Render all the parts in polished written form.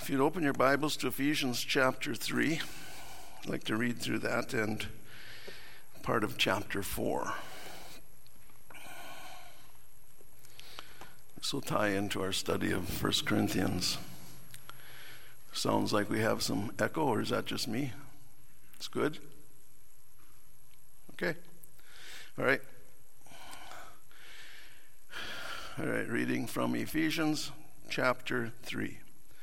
If you'd open your Bibles to Ephesians chapter 3, I'd like to read through that and part of chapter 4. This will tie into our study of 1 Corinthians. Sounds like we have some echo, or is that just me? It's good? Okay. All right, reading from Ephesians chapter 3.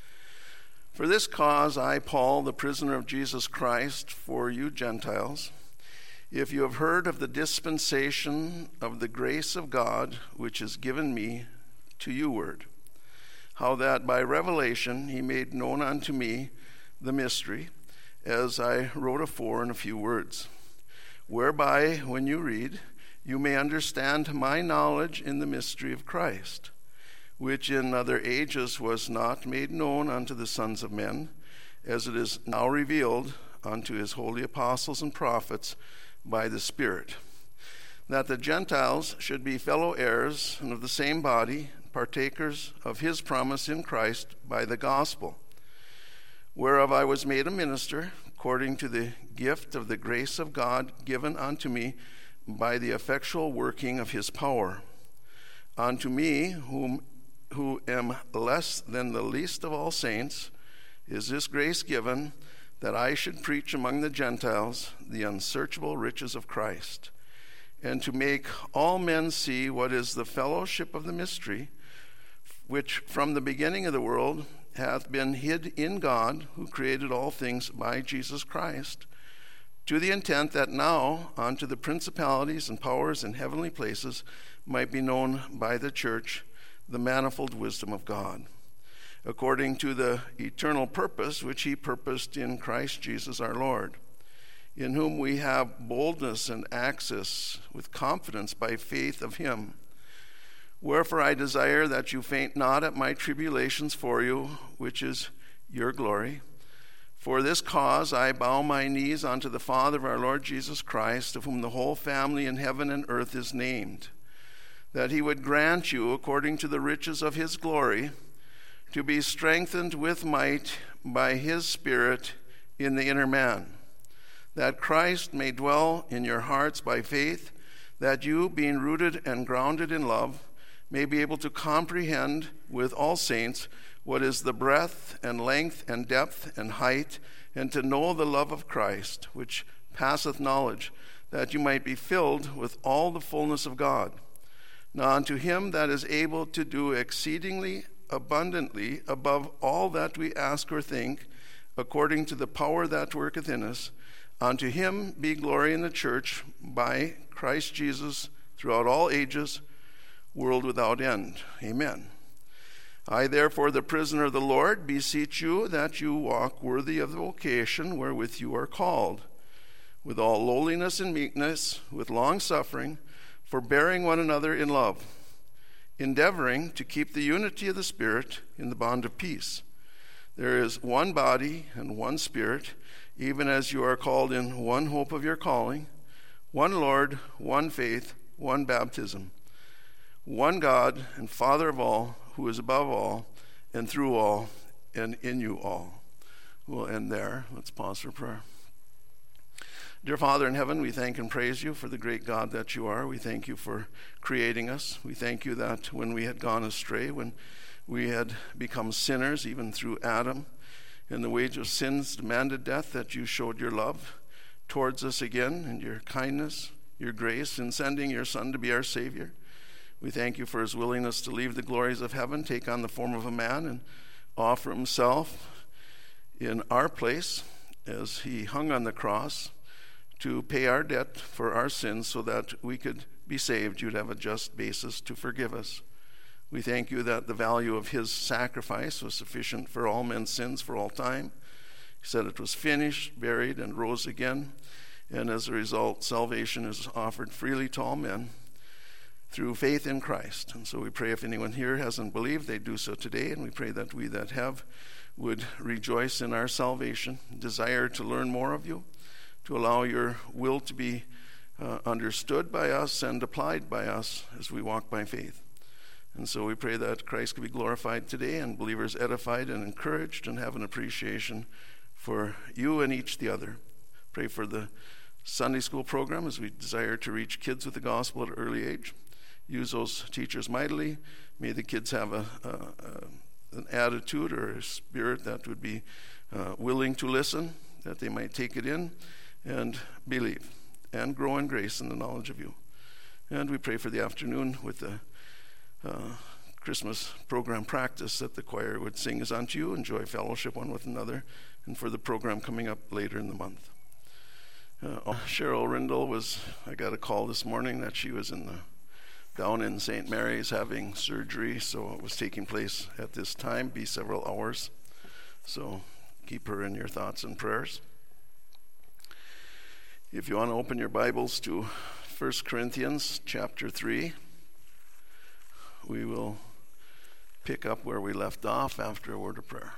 For this cause I, Paul, the prisoner of Jesus Christ, for you Gentiles, if you have heard of the dispensation of the grace of God which is given me to you ward, how that by revelation he made known unto me the mystery, as I wrote afore in a few words, whereby, when you read, you may understand my knowledge in the mystery of Christ, which in other ages was not made known unto the sons of men, as it is now revealed unto his holy apostles and prophets by the Spirit, that the Gentiles should be fellow heirs and of the same body, partakers of his promise in Christ by the gospel, whereof I was made a minister, according to the gift of the grace of God given unto me by the effectual working of his power. Unto me, who am less than the least of all saints, is this grace given, that I should preach among the Gentiles the unsearchable riches of Christ, and to make all men see what is the fellowship of the mystery, which from the beginning of the world hath been hid in God, who created all things by Jesus Christ, to the intent that now unto the principalities and powers in heavenly places might be known by the church the manifold wisdom of God, according to the eternal purpose which he purposed in Christ Jesus our Lord, in whom we have boldness and access with confidence by faith of him. Wherefore I desire that you faint not at my tribulations for you, which is your glory. For this cause I bow my knees unto the Father of our Lord Jesus Christ, of whom the whole family in heaven and earth is named, that he would grant you, according to the riches of his glory, to be strengthened with might by his Spirit in the inner man, that Christ may dwell in your hearts by faith, that you, being rooted and grounded in love, may be able to comprehend with all saints what is the breadth and length and depth and height, and to know the love of Christ, which passeth knowledge, that you might be filled with all the fullness of God. Now unto him that is able to do exceedingly abundantly above all that we ask or think, according to the power that worketh in us, unto him be glory in the church by Christ Jesus throughout all ages, world without end. Amen. I therefore, the prisoner of the Lord, beseech you that you walk worthy of the vocation wherewith you are called, with all lowliness and meekness, with long suffering, forbearing one another in love, endeavoring to keep the unity of the Spirit in the bond of peace. There is one body and one Spirit, even as you are called in one hope of your calling, one Lord, one faith, one baptism, one God and Father of all, who is above all, and through all, and in you all. We'll end there. Let's pause for prayer. Dear Father in heaven, we thank and praise you for the great God that you are. We thank you for creating us. We thank you that when we had gone astray, when we had become sinners, even through Adam, and the wage of sins demanded death, that you showed your love towards us again, and your kindness, your grace in sending your Son to be our Savior. We thank you for his willingness to leave the glories of heaven, take on the form of a man, and offer himself in our place as he hung on the cross to pay our debt for our sins so that we could be saved. You'd have a just basis to forgive us. We thank you that the value of his sacrifice was sufficient for all men's sins for all time. He said it was finished, buried, and rose again. And as a result, salvation is offered freely to all men through faith in Christ. And so we pray if anyone here hasn't believed, they do so today. And we pray that we that have would rejoice in our salvation, desire to learn more of you, to allow your will to be understood by us and applied by us as we walk by faith. And so we pray that Christ can be glorified today and believers edified and encouraged and have an appreciation for you and each the other. Pray for the Sunday school program as we desire to reach kids with the gospel at an early age. Use those teachers mightily. May the kids have an attitude or a spirit that would be willing to listen, that they might take it in and believe and grow in grace and the knowledge of you. And we pray for the afternoon with the Christmas program practice, that the choir would sing as unto you, enjoy fellowship one with another, and for the program coming up later in the month. Cheryl Rindle I got a call this morning that she was down in St. Mary's having surgery, so it was taking place at this time, be several hours. So keep her in your thoughts and prayers. If you want to open your Bibles to 1 Corinthians chapter 3, we will pick up where we left off after a word of prayer.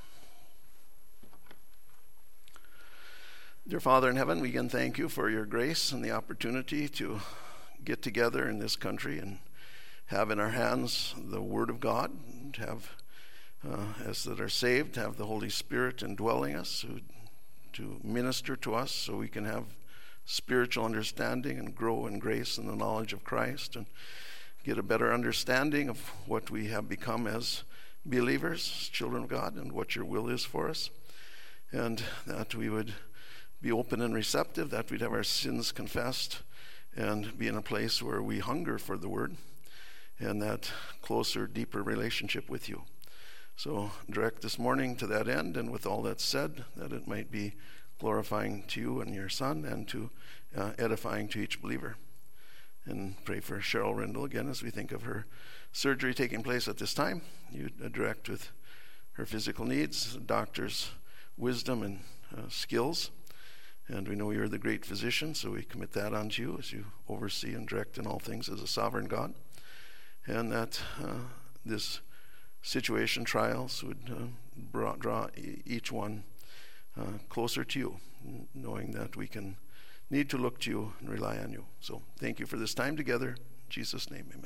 Dear Father in heaven, we again thank you for your grace and the opportunity to get together in this country and have in our hands the Word of God, and have, as that are saved, have the Holy Spirit indwelling us to minister to us so we can have spiritual understanding and grow in grace and the knowledge of Christ and get a better understanding of what we have become as believers, children of God, and what your will is for us, and that we would be open and receptive, that we'd have our sins confessed and be in a place where we hunger for the word and that closer, deeper relationship with you. So direct this morning to that end, and with all that's said, that it might be glorifying to you and your Son, and to edifying to each believer. And pray for Cheryl Rindle again as we think of her surgery taking place at this time. You direct with her physical needs, doctor's wisdom and skills. And we know you're the great physician, so we commit that unto you as you oversee and direct in all things as a sovereign God. And that this situation, trials, would draw each one closer to you, knowing that we need to look to you and rely on you. So thank you for this time together. In Jesus' name, amen.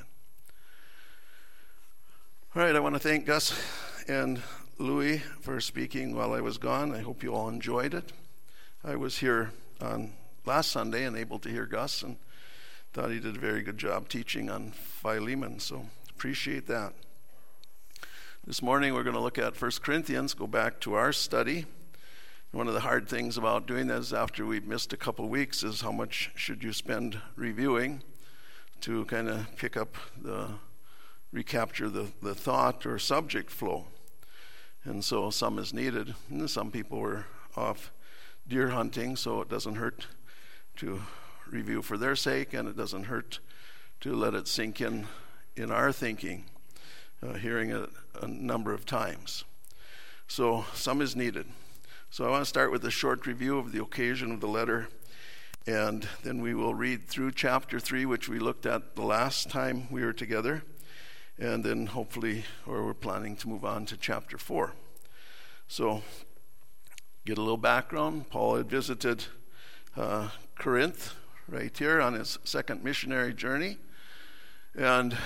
All right, I want to thank Gus and Louis for speaking while I was gone. I hope you all enjoyed it. I was here on last Sunday and able to hear Gus, and thought he did a very good job teaching on Philemon, so appreciate that. This morning we're going to look at 1 Corinthians, go back to our study. One of the hard things about doing that is after we've missed a couple weeks is how much should you spend reviewing to kind of recapture the thought or subject flow. And so some is needed. And some people were off deer hunting, so it doesn't hurt to review for their sake, and it doesn't hurt to let it sink in our thinking, hearing it a number of times. So some is needed. So I want to start with a short review of the occasion of the letter, and then we will read through chapter 3, which we looked at the last time we were together, and then hopefully, or we're planning to move on to chapter 4. So, get a little background. Paul had visited Corinth right here on his second missionary journey, and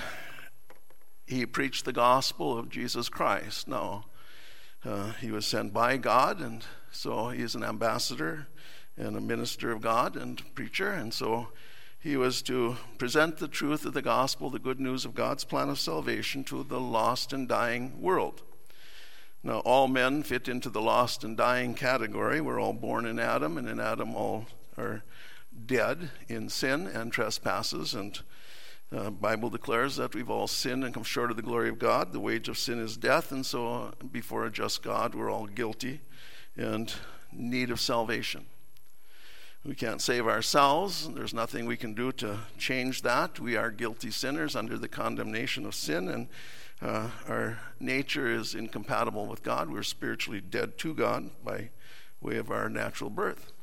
he preached the gospel of Jesus Christ. Now, he was sent by God, and so he is an ambassador and a minister of God and preacher, and so he was to present the truth of the gospel, the good news of God's plan of salvation to the lost and dying world. Now, all men fit into the lost and dying category. We're all born in Adam, and in Adam all are dead in sin and trespasses, and the Bible declares that we've all sinned and come short of the glory of God. The wage of sin is death, and so before a just God, we're all guilty and need of salvation. We can't save ourselves. There's nothing we can do to change that. We are guilty sinners under the condemnation of sin, and our nature is incompatible with God. We're spiritually dead to God by way of our natural birth.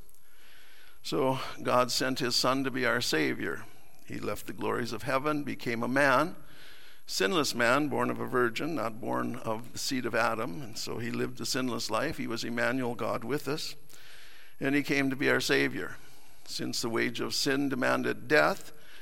So God sent his Son to be our Savior. He left the glories of heaven, became a man, sinless man, born of a virgin, not born of the seed of Adam. And so he lived a sinless life. He was Emmanuel, God with us. And he came to be our Savior. Since the wage of sin demanded death,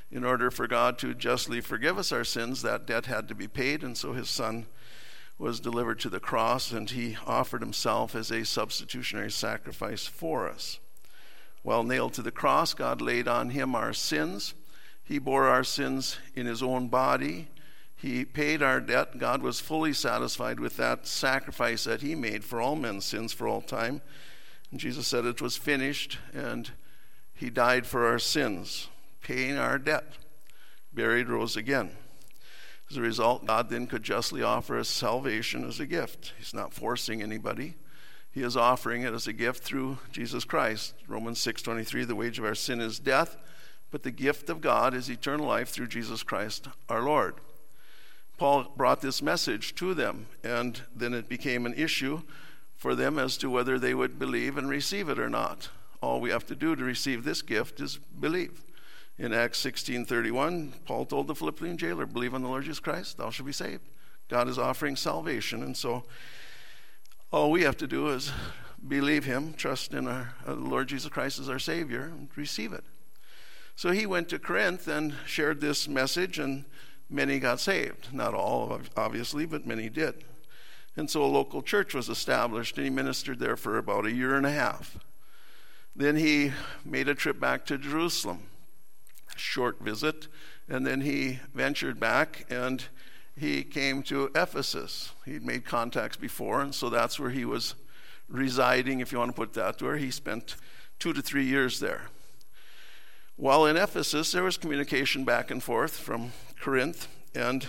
In order for God to justly forgive us our sins, that debt had to be paid, and so his Son was delivered to the cross, and he offered himself as a substitutionary sacrifice for us. While nailed to the cross, God laid on him our sins. He bore our sins in his own body. He paid our debt. God was fully satisfied with that sacrifice that he made for all men's sins for all time. And Jesus said it was finished, and he died for our sins, paying our debt, buried, rose again. As a result, God then could justly offer us salvation as a gift. He's not forcing anybody. He is offering it as a gift through Jesus Christ. Romans 6:23, the wage of our sin is death, but the gift of God is eternal life through Jesus Christ our Lord. Paul brought this message to them, and then it became an issue for them as to whether they would believe and receive it or not. All we have to do to receive this gift is believe. In Acts 16:31, Paul told the Philippian jailer, believe on the Lord Jesus Christ, thou shalt be saved. God is offering salvation, and so all we have to do is believe him, trust in our Lord Jesus Christ as our Savior, and receive it. So he went to Corinth and shared this message, and many got saved. Not all, obviously, but many did. And so a local church was established, and he ministered there for about a year and a half. Then he made a trip back to Jerusalem, a short visit, and then he ventured back, and he came to Ephesus. He'd made contacts before, and so that's where he was residing, if you want to put it that way. He spent 2 to 3 years there. While in Ephesus, there was communication back and forth from Corinth, and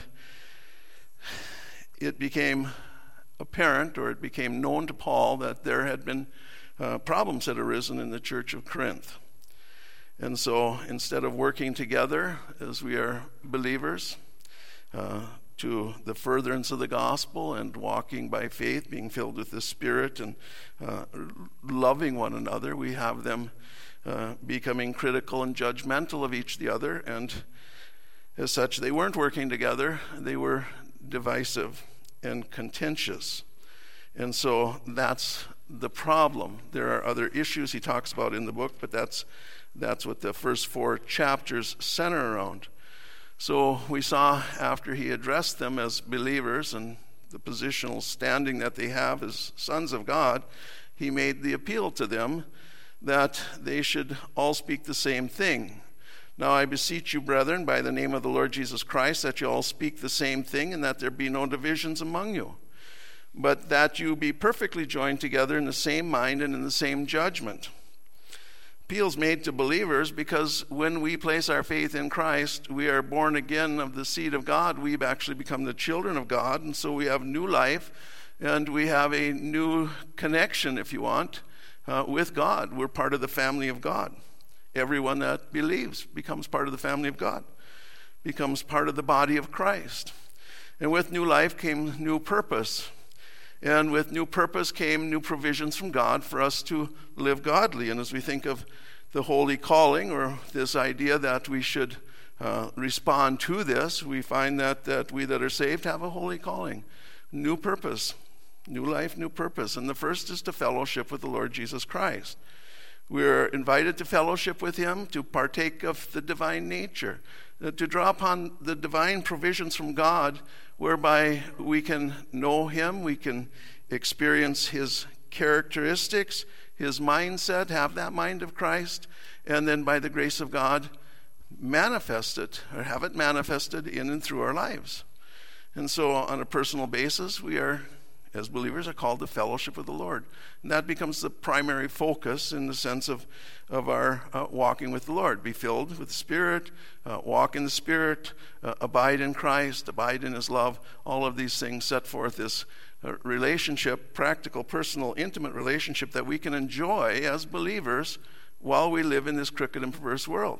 it became apparent, or it became known to Paul, that there had been problems had arisen in the church of Corinth. And so instead of working together as we are believers to the furtherance of the gospel and walking by faith, being filled with the Spirit and loving one another, we have them becoming critical and judgmental of each the other, and as such, they weren't working together. They were divisive and contentious. And so that's the problem. There are other issues he talks about in the book, but that's what the first 4 chapters center around. So we saw after he addressed them as believers and the positional standing that they have as sons of God, he made the appeal to them that they should all speak the same thing. Now I beseech you, brethren, by the name of the Lord Jesus Christ, that you all speak the same thing, and that there be no divisions among you, but that you be perfectly joined together in the same mind and in the same judgment. Appeals made to believers because when we place our faith in Christ, we are born again of the seed of God. We've actually become the children of God, and so we have new life, and we have a new connection, if you want, with God. We're part of the family of God. Everyone that believes becomes part of the family of God, becomes part of the body of Christ. And with new life came new purpose. And with new purpose came new provisions from God for us to live godly. And as we think of the holy calling, or this idea that we should respond to this, we find that we that are saved have a holy calling, new purpose. New life, new purpose. And the first is to fellowship with the Lord Jesus Christ. We're invited to fellowship with him, to partake of the divine nature, to draw upon the divine provisions from God, whereby we can know him, we can experience his characteristics, his mindset, have that mind of Christ, and then by the grace of God, manifest it, or have it manifested in and through our lives. And so on a personal basis, we are, as believers, are called to fellowship with the Lord. And that becomes the primary focus in the sense of our walking with the Lord. Be filled with the Spirit, walk in the Spirit, abide in Christ, abide in his love. All of these things set forth this relationship, practical, personal, intimate relationship that we can enjoy as believers while we live in this crooked and perverse world.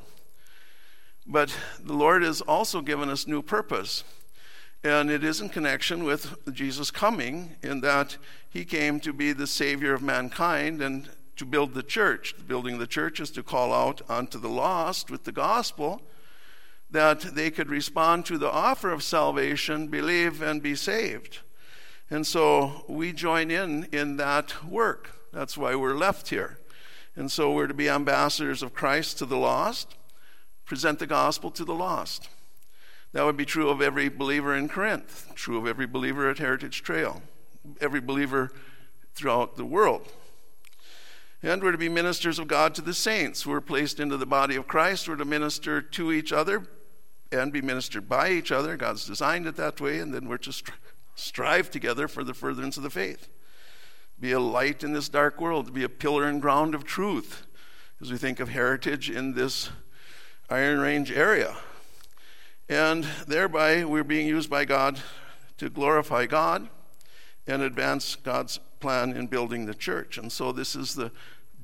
But the Lord has also given us new purpose. And it is in connection with Jesus coming, in that he came to be the Savior of mankind and to build the church. The building of the church is to call out unto the lost with the gospel, that they could respond to the offer of salvation, believe, and be saved. And so we join in that work. That's why we're left here. And so we're to be ambassadors of Christ to the lost, present the gospel to the lost. That would be true of every believer in Corinth, true of every believer at Heritage Trail, every believer throughout the world. And we're to be ministers of God to the saints who are placed into the body of Christ. We're to minister to each other and be ministered by each other. God's designed it that way, and then we're to strive together for the furtherance of the faith. Be a light in this dark world, to be a pillar and ground of truth, as we think of Heritage in this Iron Range area. And thereby, we're being used by God to glorify God and advance God's plan in building the church. And so this is the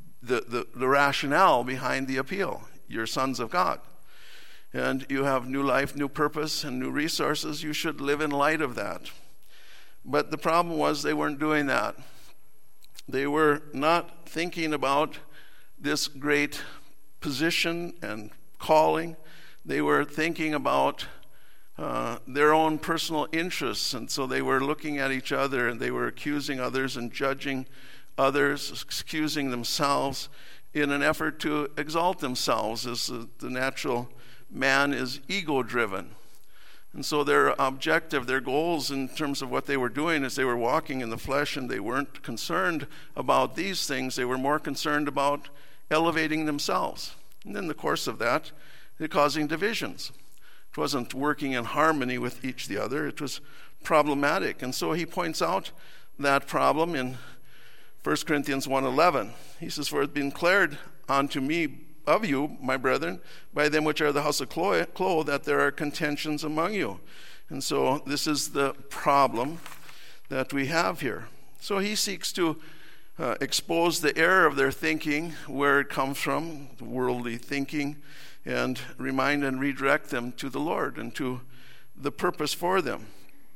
rationale behind the appeal. You're sons of God. And you have new life, new purpose, and new resources. You should live in light of that. But the problem was they weren't doing that. They were not thinking about this great position and calling. They were thinking about their own personal interests, and so they were looking at each other, and they were accusing others and judging others, excusing themselves in an effort to exalt themselves, as the natural man is ego-driven. And so their objective, their goals in terms of what they were doing is they were walking in the flesh, and they weren't concerned about these things. They were more concerned about elevating themselves. And in the course of that, they're causing divisions. It wasn't working in harmony with each the other. It was problematic. And so he points out that problem in 1 Corinthians 1:11. He says, "For it has been declared unto me of you, my brethren, by them which are the house of Chloe, that there are contentions among you." And so this is the problem that we have here. So he seeks to expose the error of their thinking, where it comes from, the worldly thinking, and remind and redirect them to the Lord and to the purpose for them.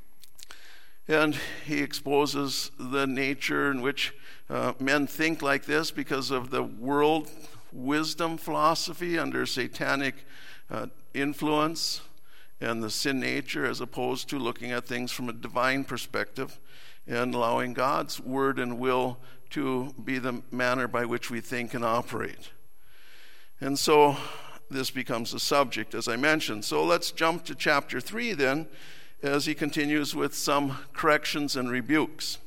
And he exposes the nature in which men think like this because of the world wisdom philosophy under satanic influence and the sin nature, as opposed to looking at things from a divine perspective and allowing God's word and will to be the manner by which we think and operate. And so this becomes a subject, as I mentioned. So let's jump to chapter 3 then, as he continues with some corrections and rebukes.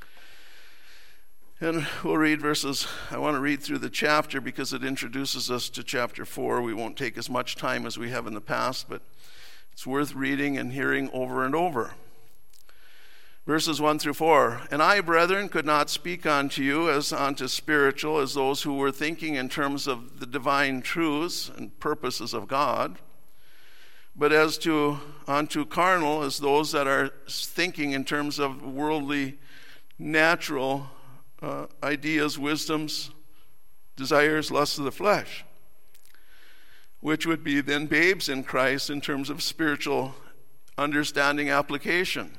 And we'll read verses, I want to read through the chapter because it introduces us to chapter 4. We won't take as much time as we have in the past, but it's worth reading and hearing over and over. Verses 1 through 4. "And I, brethren, could not speak unto you as unto spiritual, as those who were thinking in terms of the divine truths and purposes of God, but as to unto carnal, as those that are thinking in terms of worldly, natural ideas, wisdoms, desires, lusts of the flesh, which would be then babes in Christ in terms of spiritual understanding application.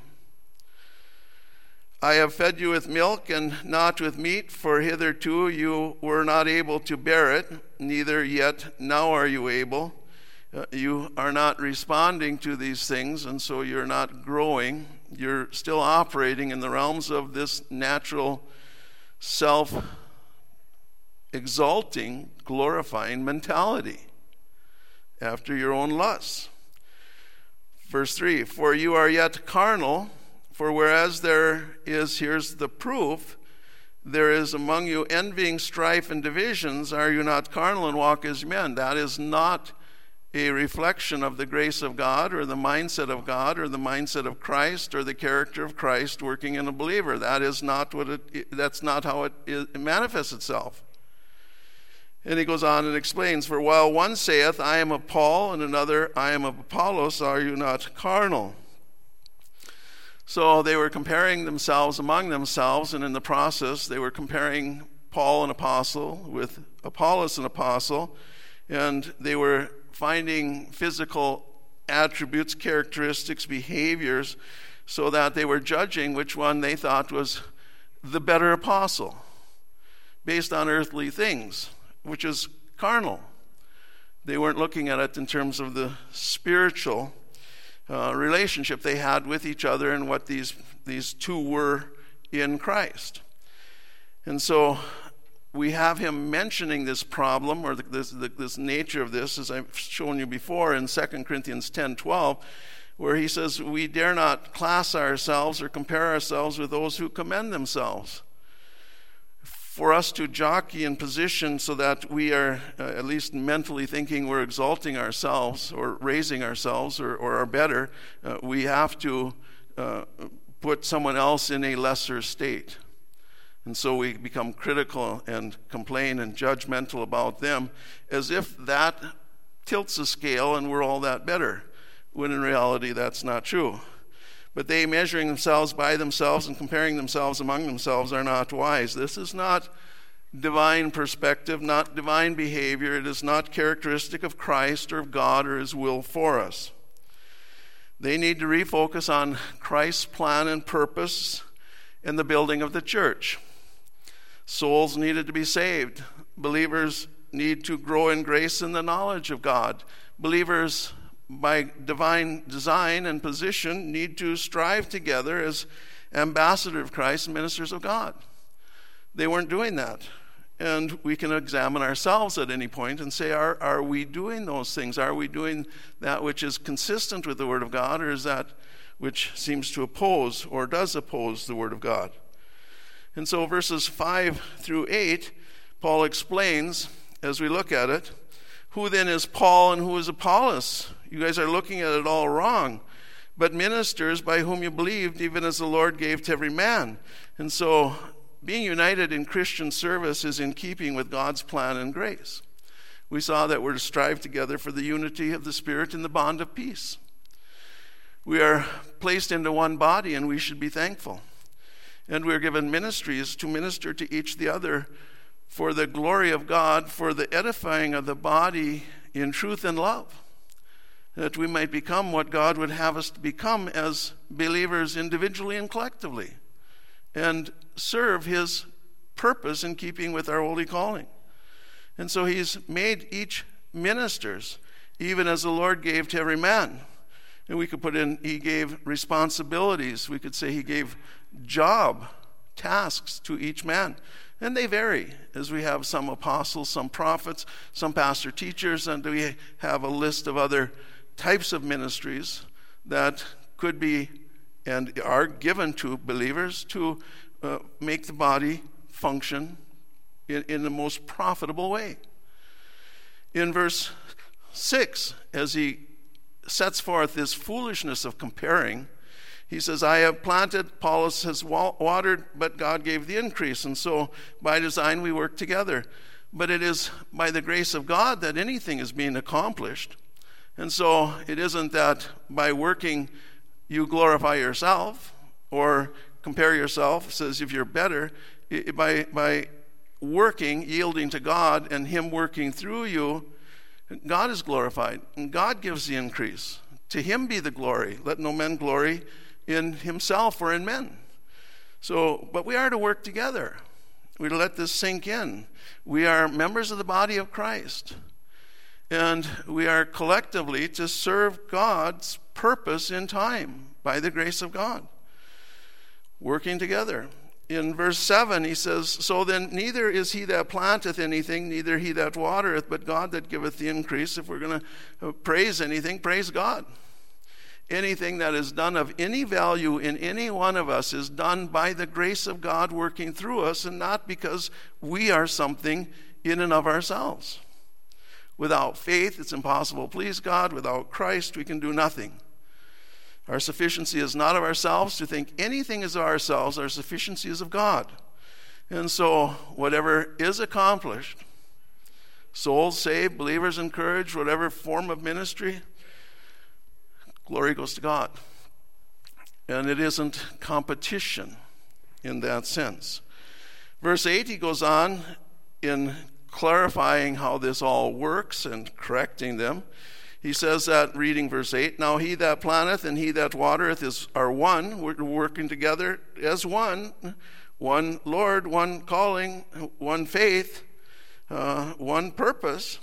I have fed you with milk and not with meat, for hitherto you were not able to bear it, neither yet now are you able." You are not responding to these things, and so you're not growing. You're still operating in the realms of this natural, self-exalting, glorifying mentality after your own lusts. Verse 3, "For you are yet carnal, for whereas there is," here's the proof, "there is among you envying, strife, and divisions, are you not carnal and walk as men?" That is not a reflection of the grace of God or the mindset of God or the mindset of Christ or the character of Christ working in a believer. That is not that's not how it manifests itself. And he goes on and explains, "For while one saith, I am of Paul, and another, I am of Apollos, are you not carnal?" So they were comparing themselves among themselves, and in the process they were comparing Paul an apostle with Apollos an apostle, and they were finding physical attributes, characteristics, behaviors, so that they were judging which one they thought was the better apostle based on earthly things, which is carnal. They weren't looking at it in terms of the spiritual relationship they had with each other and what these two were in Christ. And so we have him mentioning this problem, or this nature of this, as I've shown you before in 2 Corinthians 10:12, where he says, we dare not class ourselves or compare ourselves with those who commend themselves. For us to jockey in position so that we are at least mentally thinking we're exalting ourselves or raising ourselves or are better, we have to put someone else in a lesser state. And so we become critical and complain and judgmental about them as if that tilts the scale and we're all that better, when in reality that's not true. But they, measuring themselves by themselves and comparing themselves among themselves, are not wise. This is not divine perspective, not divine behavior. It is not characteristic of Christ or of God or his will for us. They need to refocus on Christ's plan and purpose in the building of the church. Souls needed to be saved. Believers need to grow in grace and the knowledge of God. Believers, by divine design and position, need to strive together as ambassadors of Christ and ministers of God. They weren't doing that. And we can examine ourselves at any point and say, are we doing those things? Are we doing that which is consistent with the Word of God, or is that which seems to oppose or does oppose the Word of God? And so verses 5 through 8, Paul explains, as we look at it, who then is Paul and who is Apollos? You guys are looking at it all wrong. But ministers by whom you believed, even as the Lord gave to every man. And so being united in Christian service is in keeping with God's plan and grace. We saw that we're to strive together for the unity of the Spirit in the bond of peace. We are placed into one body, and we should be thankful. And we are given ministries to minister to each the other for the glory of God, for the edifying of the body in truth and love, that we might become what God would have us to become as believers individually and collectively, and serve his purpose in keeping with our holy calling. And so he's made each ministers, even as the Lord gave to every man. And we could put in, he gave responsibilities. We could say he gave job, tasks to each man. And they vary, as we have some apostles, some prophets, some pastor teachers, and we have a list of other types of ministries that could be and are given to believers to make the body function in the most profitable way. In verse 6, as he sets forth this foolishness of comparing, he says, I have planted, Apollos has watered, but God gave the increase. And so by design we work together. But it is by the grace of God that anything is being accomplished. And so it isn't that by working you glorify yourself or compare yourself, says if you're better. By working, yielding to God, and him working through you, God is glorified, and God gives the increase. To him be the glory. Let no man glory in himself or in men. So, but we are to work together. We let this sink in. We are members of the body of Christ, and we are collectively to serve God's purpose in time by the grace of God, working together. In verse 7, he says, so then neither is he that planteth anything, neither he that watereth, but God that giveth the increase. If we're going to praise anything, praise God. Anything that is done of any value in any one of us is done by the grace of God working through us, and not because we are something in and of ourselves. Without faith, it's impossible to please God. Without Christ, we can do nothing. Our sufficiency is not of ourselves. To think anything is of ourselves, our sufficiency is of God. And so whatever is accomplished, souls saved, believers encouraged, whatever form of ministry, glory goes to God. And it isn't competition in that sense. Verse 8, he goes on in clarifying how this all works and correcting them. He says that, reading verse 8, now he that planteth and he that watereth are one. We're working together as one. One Lord, one calling, one faith, one purpose.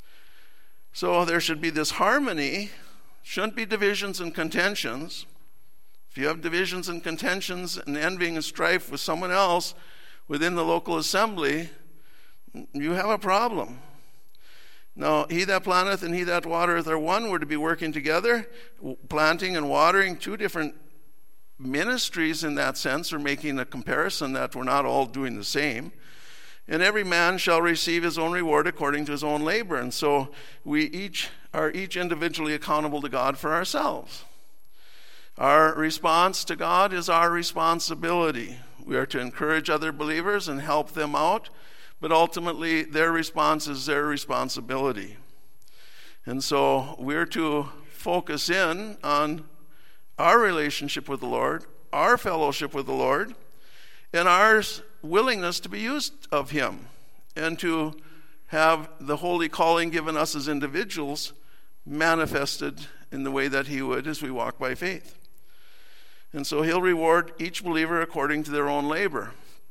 So there should be this harmony. Shouldn't be divisions and contentions. If you have divisions and contentions and envying and strife with someone else within the local assembly, you have a problem. Now, he that planteth and he that watereth are one. We're to be working together, planting and watering, two different ministries in that sense, or making a comparison that we're not all doing the same. And every man shall receive his own reward according to his own labor. And so we are each individually accountable to God for ourselves. Our response to God is our responsibility. We are to encourage other believers and help them out, but ultimately their response is their responsibility. And so we're to focus in on our relationship with the Lord, our fellowship with the Lord, and our willingness to be used of Him, and to have the holy calling given us as individuals manifested in the way that He would as we walk by faith. And so He'll reward each believer according to their own labor.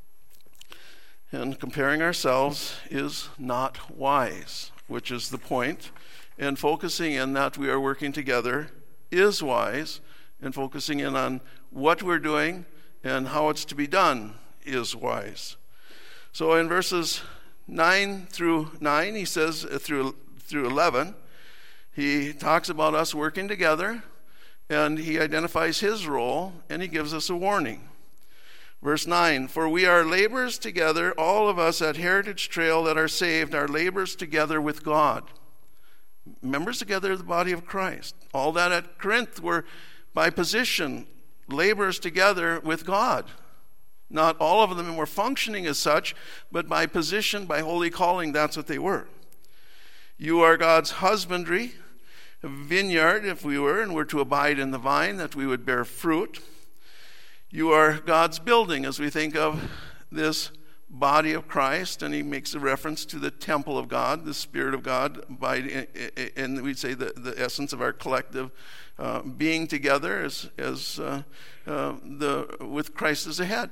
And comparing ourselves is not wise, which is the point. And focusing in that we are working together is wise, and focusing in on what we're doing and how it's to be done is wise. So in verses 9 through 9, he says, through 11, he talks about us working together, and he identifies his role, and he gives us a warning. Verse 9, for we are laborers together, all of us at Heritage Trail that are saved are laborers together with God. Members together of the body of Christ. All that at Corinth were by position, laborers together with God. Not all of them were functioning as such, but by position, by holy calling, that's what they were. You are God's husbandry, a vineyard, if we were, and we're to abide in the vine, that we would bear fruit. You are God's building, as we think of this body of Christ, and he makes a reference to the temple of God, the Spirit of God, and we'd say the essence of our collective being together with Christ as a head.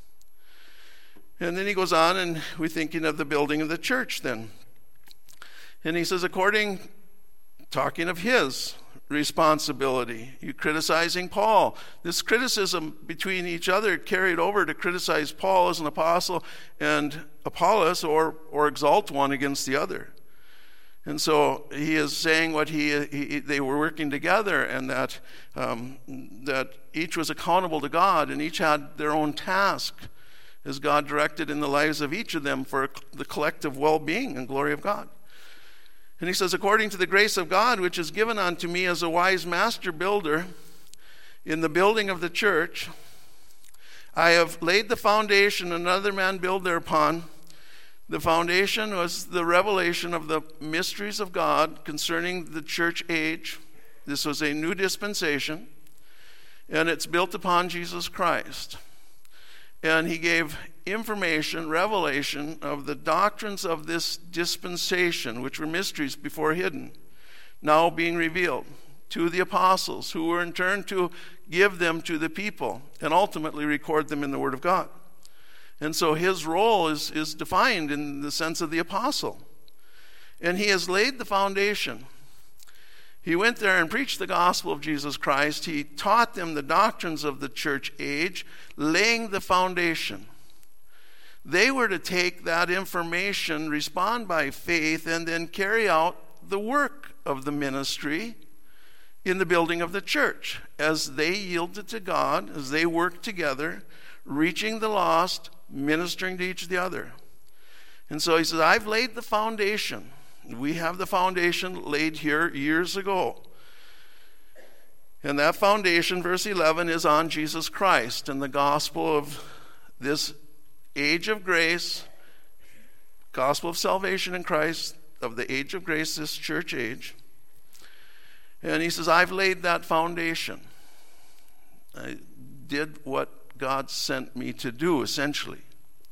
And then he goes on, and we're thinking of the building of the church then. And he says, talking of his responsibility. You criticizing Paul. This criticism between each other carried over to criticize Paul as an apostle and Apollos, or exalt one against the other. And so he is saying what they were working together, and that each was accountable to God, and each had their own task as God directed in the lives of each of them for the collective well-being and glory of God. And he says, according to the grace of God, which is given unto me as a wise master builder in the building of the church, I have laid the foundation, another man build thereupon. The foundation was the revelation of the mysteries of God concerning the church age. This was a new dispensation, and it's built upon Jesus Christ. And he gave information, revelation of the doctrines of this dispensation, which were mysteries before hidden, now being revealed to the apostles, who were in turn to give them to the people and ultimately record them in the Word of God. And so his role is defined in the sense of the apostle. And he has laid the foundation. He went there and preached the gospel of Jesus Christ. He taught them the doctrines of the church age, laying the foundation. They were to take that information, respond by faith, and then carry out the work of the ministry in the building of the church as they yielded to God, as they worked together, reaching the lost, ministering to each of the other. And so he says, I've laid the foundation. We have the foundation laid here years ago. And that foundation, verse 11, is on Jesus Christ and the gospel of this age of grace, gospel of salvation in Christ, of the age of grace, this church age. And he says, I've laid that foundation. I did what God sent me to do, essentially.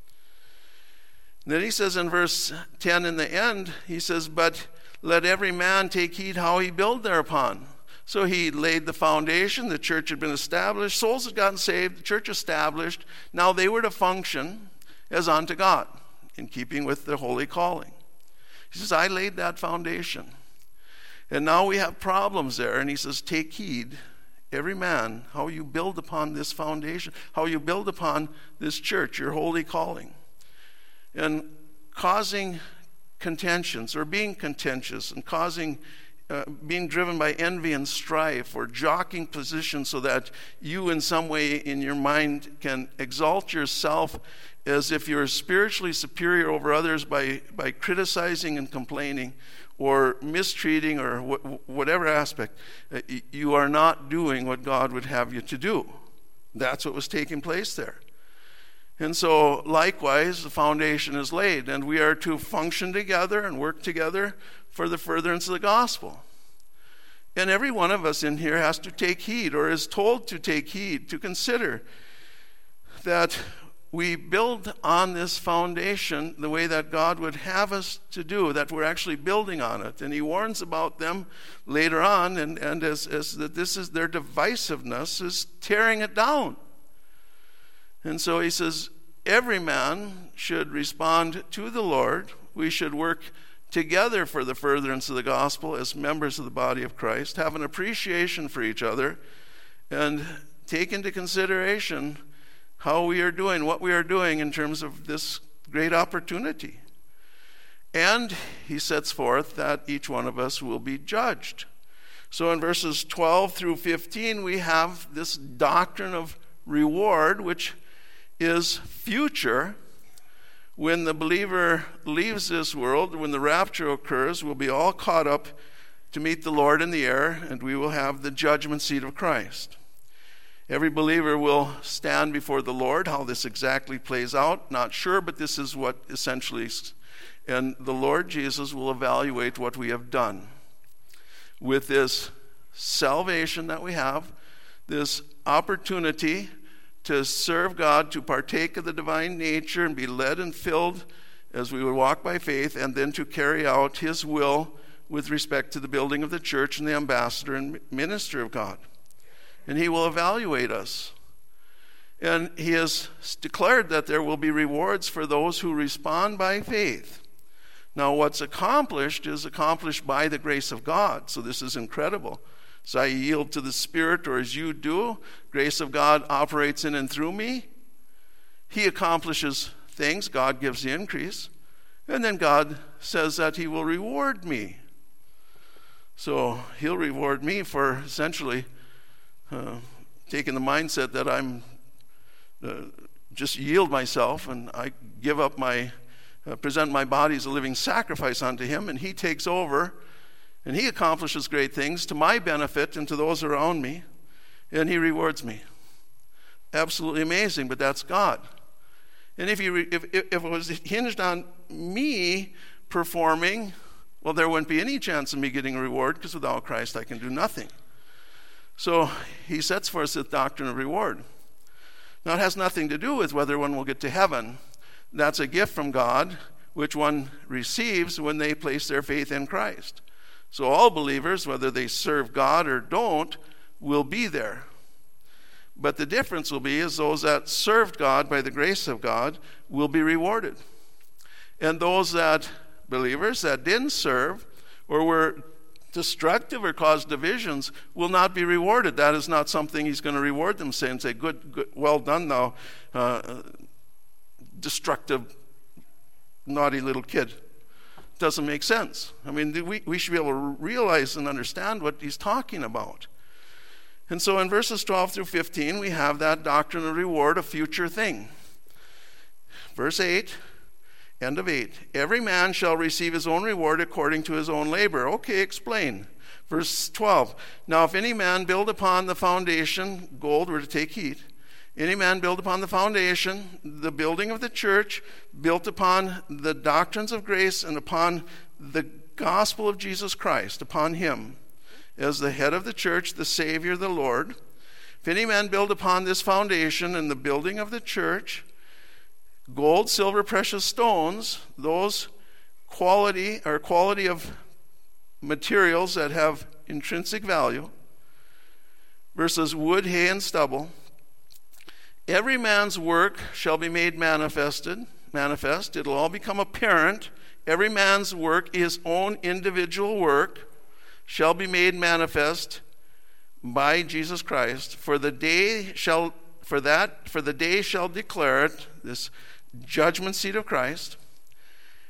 And then he says in verse 10 in the end, he says, but let every man take heed how he build thereupon. So he laid the foundation, the church had been established, souls had gotten saved, the church established. Now they were to function as unto God, in keeping with their holy calling. He says, I laid that foundation. And now we have problems there. And he says, take heed, every man, how you build upon this foundation, how you build upon this church, your holy calling. And causing contentions or being contentious and causing being driven by envy and strife or jockeying positions so that you in some way in your mind can exalt yourself as if you're spiritually superior over others by criticizing and complaining or mistreating or whatever aspect, you are not doing what God would have you to do. That's what was taking place there. And so, likewise, the foundation is laid, and we are to function together and work together for the furtherance of the gospel. And every one of us in here has to take heed, or is told to take heed, to consider that we build on this foundation the way that God would have us to do, that we're actually building on it. And he warns about them later on, and as that this is their divisiveness is tearing it down. And so he says, every man should respond to the Lord. We should work together for the furtherance of the gospel as members of the body of Christ, have an appreciation for each other, and take into consideration how we are doing, what we are doing in terms of this great opportunity. And he sets forth that each one of us will be judged. So in verses 12 through 15, we have this doctrine of reward, which is future. When the believer leaves this world, when the rapture occurs, we'll be all caught up to meet the Lord in the air, and we will have the judgment seat of Christ. Every believer will stand before the Lord. How this exactly plays out, not sure, but this is what essentially, and the Lord Jesus will evaluate what we have done. With this salvation that we have, this opportunity to serve God, to partake of the divine nature and be led and filled as we would walk by faith, and then to carry out his will with respect to the building of the church and the ambassador and minister of God. And he will evaluate us. And he has declared that there will be rewards for those who respond by faith. Now, what's accomplished is accomplished by the grace of God. So this is incredible. So I yield to the Spirit, or as you do, grace of God operates in and through me. He accomplishes things. God gives the increase. And then God says that he will reward me. So he'll reward me for essentially taking the mindset that I'm just yield myself and I give up my, present my body as a living sacrifice unto him, and he takes over and he accomplishes great things to my benefit and to those around me, and he rewards me. Absolutely amazing, but that's God. And if it was hinged on me performing, well, there wouldn't be any chance of me getting a reward, because without Christ I can do nothing. So he sets forth the doctrine of reward. Now, it has nothing to do with whether one will get to heaven. That's a gift from God, which one receives when they place their faith in Christ. So all believers, whether they serve God or don't, will be there. But the difference will be is those that served God by the grace of God will be rewarded. And those that, believers that didn't serve or were destructive or caused divisions, will not be rewarded. That is not something he's going to reward them, saying, good, well done thou, destructive, naughty little kid. Doesn't make sense. I mean, we should be able to realize and understand what he's talking about. And so in verses 12 through 15, we have that doctrine of reward, a future thing. Verse 8, end of 8. Every man shall receive his own reward according to his own labor. Okay, explain. Verse 12. Now if any man build upon the foundation, gold, we're to take heed. Any man build upon the foundation, the building of the church, built upon the doctrines of grace and upon the gospel of Jesus Christ, upon him as the head of the church, the Savior, the Lord. If any man build upon this foundation and the building of the church, gold, silver, precious stones, those quality of materials that have intrinsic value, versus wood, hay, and stubble, every man's work shall be made manifest. It'll all become apparent. Every man's work, his own individual work, shall be made manifest by Jesus Christ. For the day shall declare it, this judgment seat of Christ.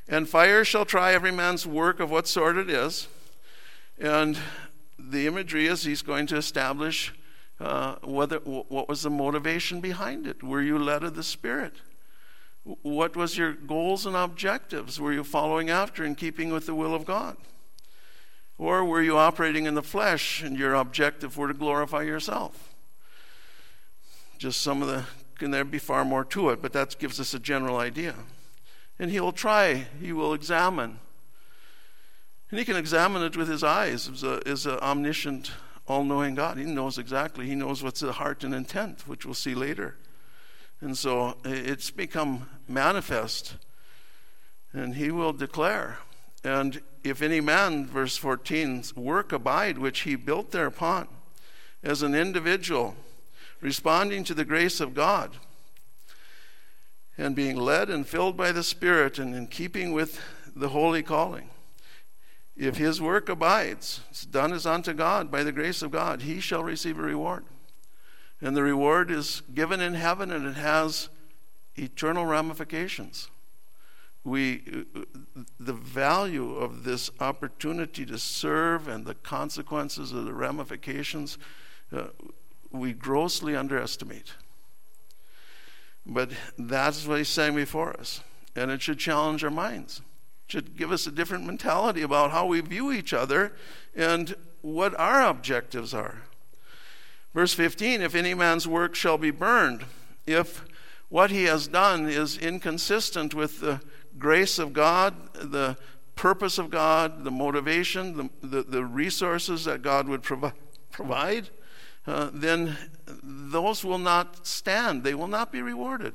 And fire shall try every man's work of what sort it is. And the imagery is he's going to establish what was the motivation behind it. Were you led of the Spirit? What was your goals and objectives? Were you following after in keeping with the will of God? Or were you operating in the flesh and your objective were to glorify yourself? Just can there be far more to it, but that gives us a general idea. And he will examine. And he can examine it with his eyes as an omniscient, all-knowing God. He knows exactly. He knows what's the heart and intent, which we'll see later. And so it's become manifest. And he will declare. And if any man, verse 14, work abide which he built thereupon, as an individual, responding to the grace of God, and being led and filled by the Spirit and in keeping with the holy calling. If his work abides, it's done as unto God by the grace of God, he shall receive a reward. And the reward is given in heaven, and it has eternal ramifications. The value of this opportunity to serve and the consequences of the ramifications, we grossly underestimate. But that's what he's saying before us. And it should challenge our minds. It should give us a different mentality about how we view each other and what our objectives are. Verse 15, if any man's work shall be burned, if what he has done is inconsistent with the grace of God, the purpose of God, the motivation, the resources that God would provide, then those will not stand. They will not be rewarded.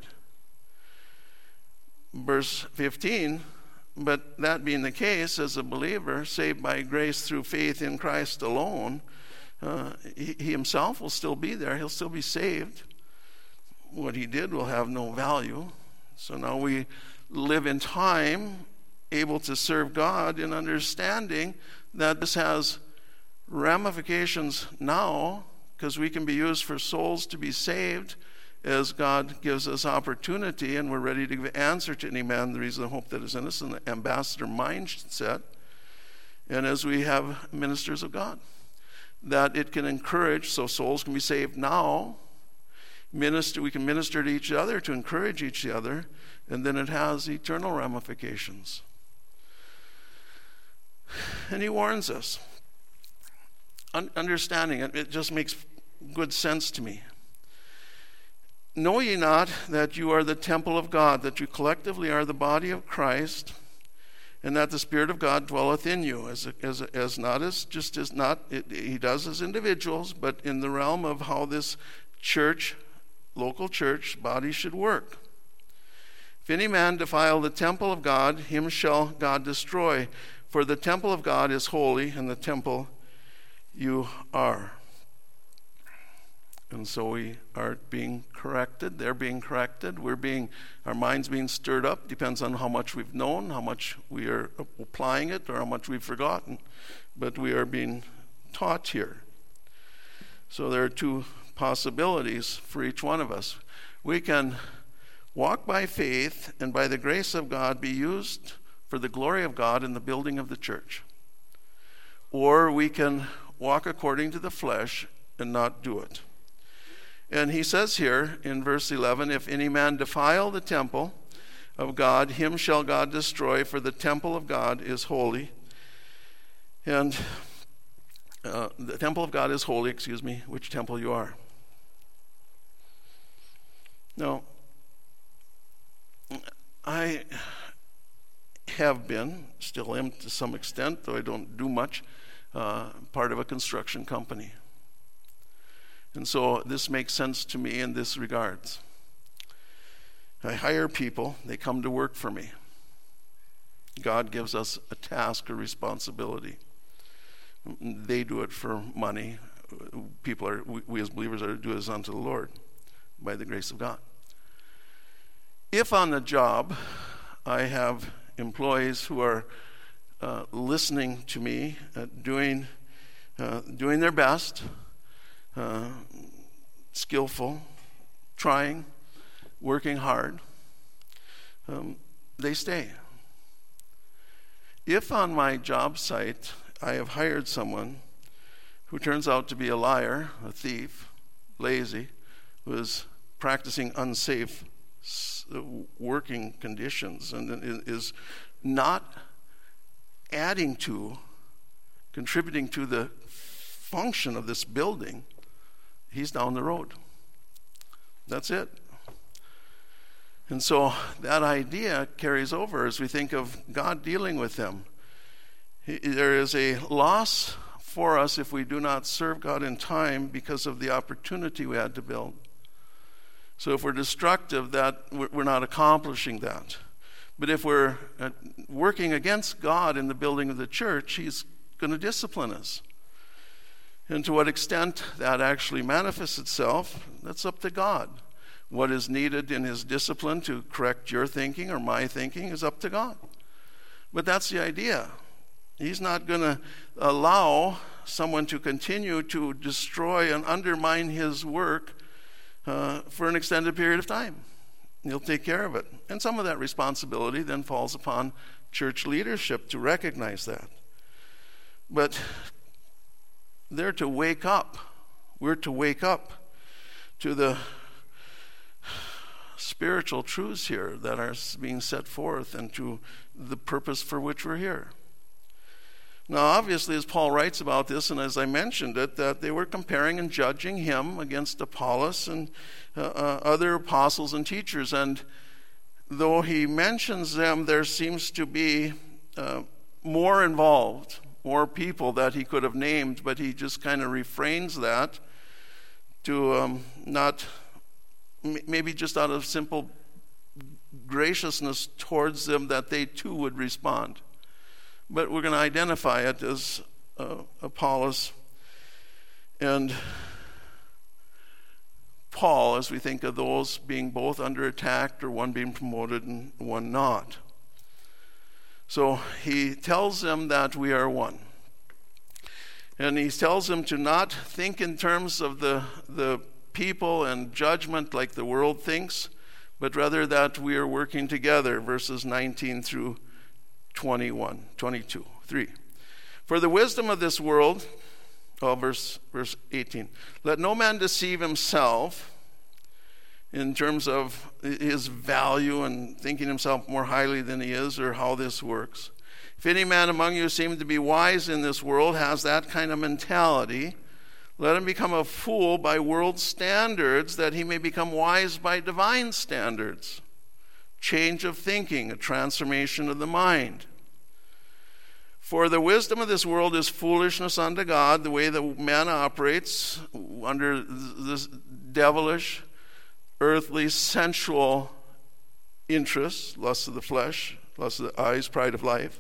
Verse 15, but that being the case, as a believer, saved by grace through faith in Christ alone, he himself will still be there. He'll still be saved. What he did will have no value. So now we live in time able to serve God in understanding that this has ramifications now, because we can be used for souls to be saved as God gives us opportunity, and we're ready to give answer to any man the reason of hope that is in us, and the ambassador mindset, and as we have ministers of God, that it can encourage, so souls can be saved now. We can minister to each other to encourage each other, and then it has eternal ramifications. And he warns us. Understanding it just makes good sense to me. Know ye not that you are the temple of God, that you collectively are the body of Christ, and that the Spirit of God dwelleth in you, he does as individuals, but in the realm of how this church, local church body should work. If any man defile the temple of God, him shall God destroy. For the temple of God is holy, and the temple you are. And so we are being corrected. They're being corrected. Our minds being stirred up. Depends on how much we've known, how much we are applying it, or how much we've forgotten. But we are being taught here. So there are two possibilities for each one of us. We can walk by faith and by the grace of God be used for the glory of God in the building of the church. Or we can walk according to the flesh and not do it. And he says here in verse 11, if any man defile the temple of God, him shall God destroy, for the temple of God is holy. And the temple of God is holy, which temple you are. Now, I have been, still am to some extent, though I don't do much, part of a construction company. And so this makes sense to me in this regards. I hire people, they come to work for me. God gives us a task or responsibility. They do it for money. We as believers are to do this unto the Lord by the grace of God. If on the job I have employees who are listening to me, doing their best, skillful, trying, working hard, they stay. if on my job site I have hired someone who turns out to be a liar, a thief, lazy, who is practicing unsafe working conditions and is not adding to, contributing to the function of this building, he's down the road. That's it. And so that idea carries over as we think of God dealing with them. There is a loss for us if we do not serve God in time because of the opportunity we had to build. So if we're destructive, that we're not accomplishing that. But if we're working against God in the building of the church, he's going to discipline us. And to what extent that actually manifests itself, that's up to God. What is needed in his discipline to correct your thinking or my thinking is up to God. But that's the idea. He's not going to allow someone to continue to destroy and undermine his work for an extended period of time. He'll take care of it. And some of that responsibility then falls upon church leadership to recognize that. But they're to wake up. We're to wake up to the spiritual truths here that are being set forth and to the purpose for which we're here. Now, obviously, as Paul writes about this, and as I mentioned it, that they were comparing and judging him against Apollos and other apostles and teachers. And though he mentions them, there seems to be more involved, more people that he could have named, but he just kind of refrains that to not, maybe just out of simple graciousness towards them, that they too would respond. But we're going to identify it as Apollos and Paul as we think of those being both under attack, or one being promoted and one not. So he tells them that we are one. And he tells them to not think in terms of the people and judgment like the world thinks, but rather that we are working together, verses 19 through 22, 3. For the wisdom of this world, verse 18, let no man deceive himself in terms of his value and thinking himself more highly than he is, or how this works. If any man among you seem to be wise in this world, has that kind of mentality, let him become a fool by world standards, that he may become wise by divine standards. Change of thinking, a transformation of the mind. For the wisdom of this world is foolishness unto God. The way that man operates under this devilish, earthly, sensual interests, lust of the flesh, lust of the eyes, pride of life,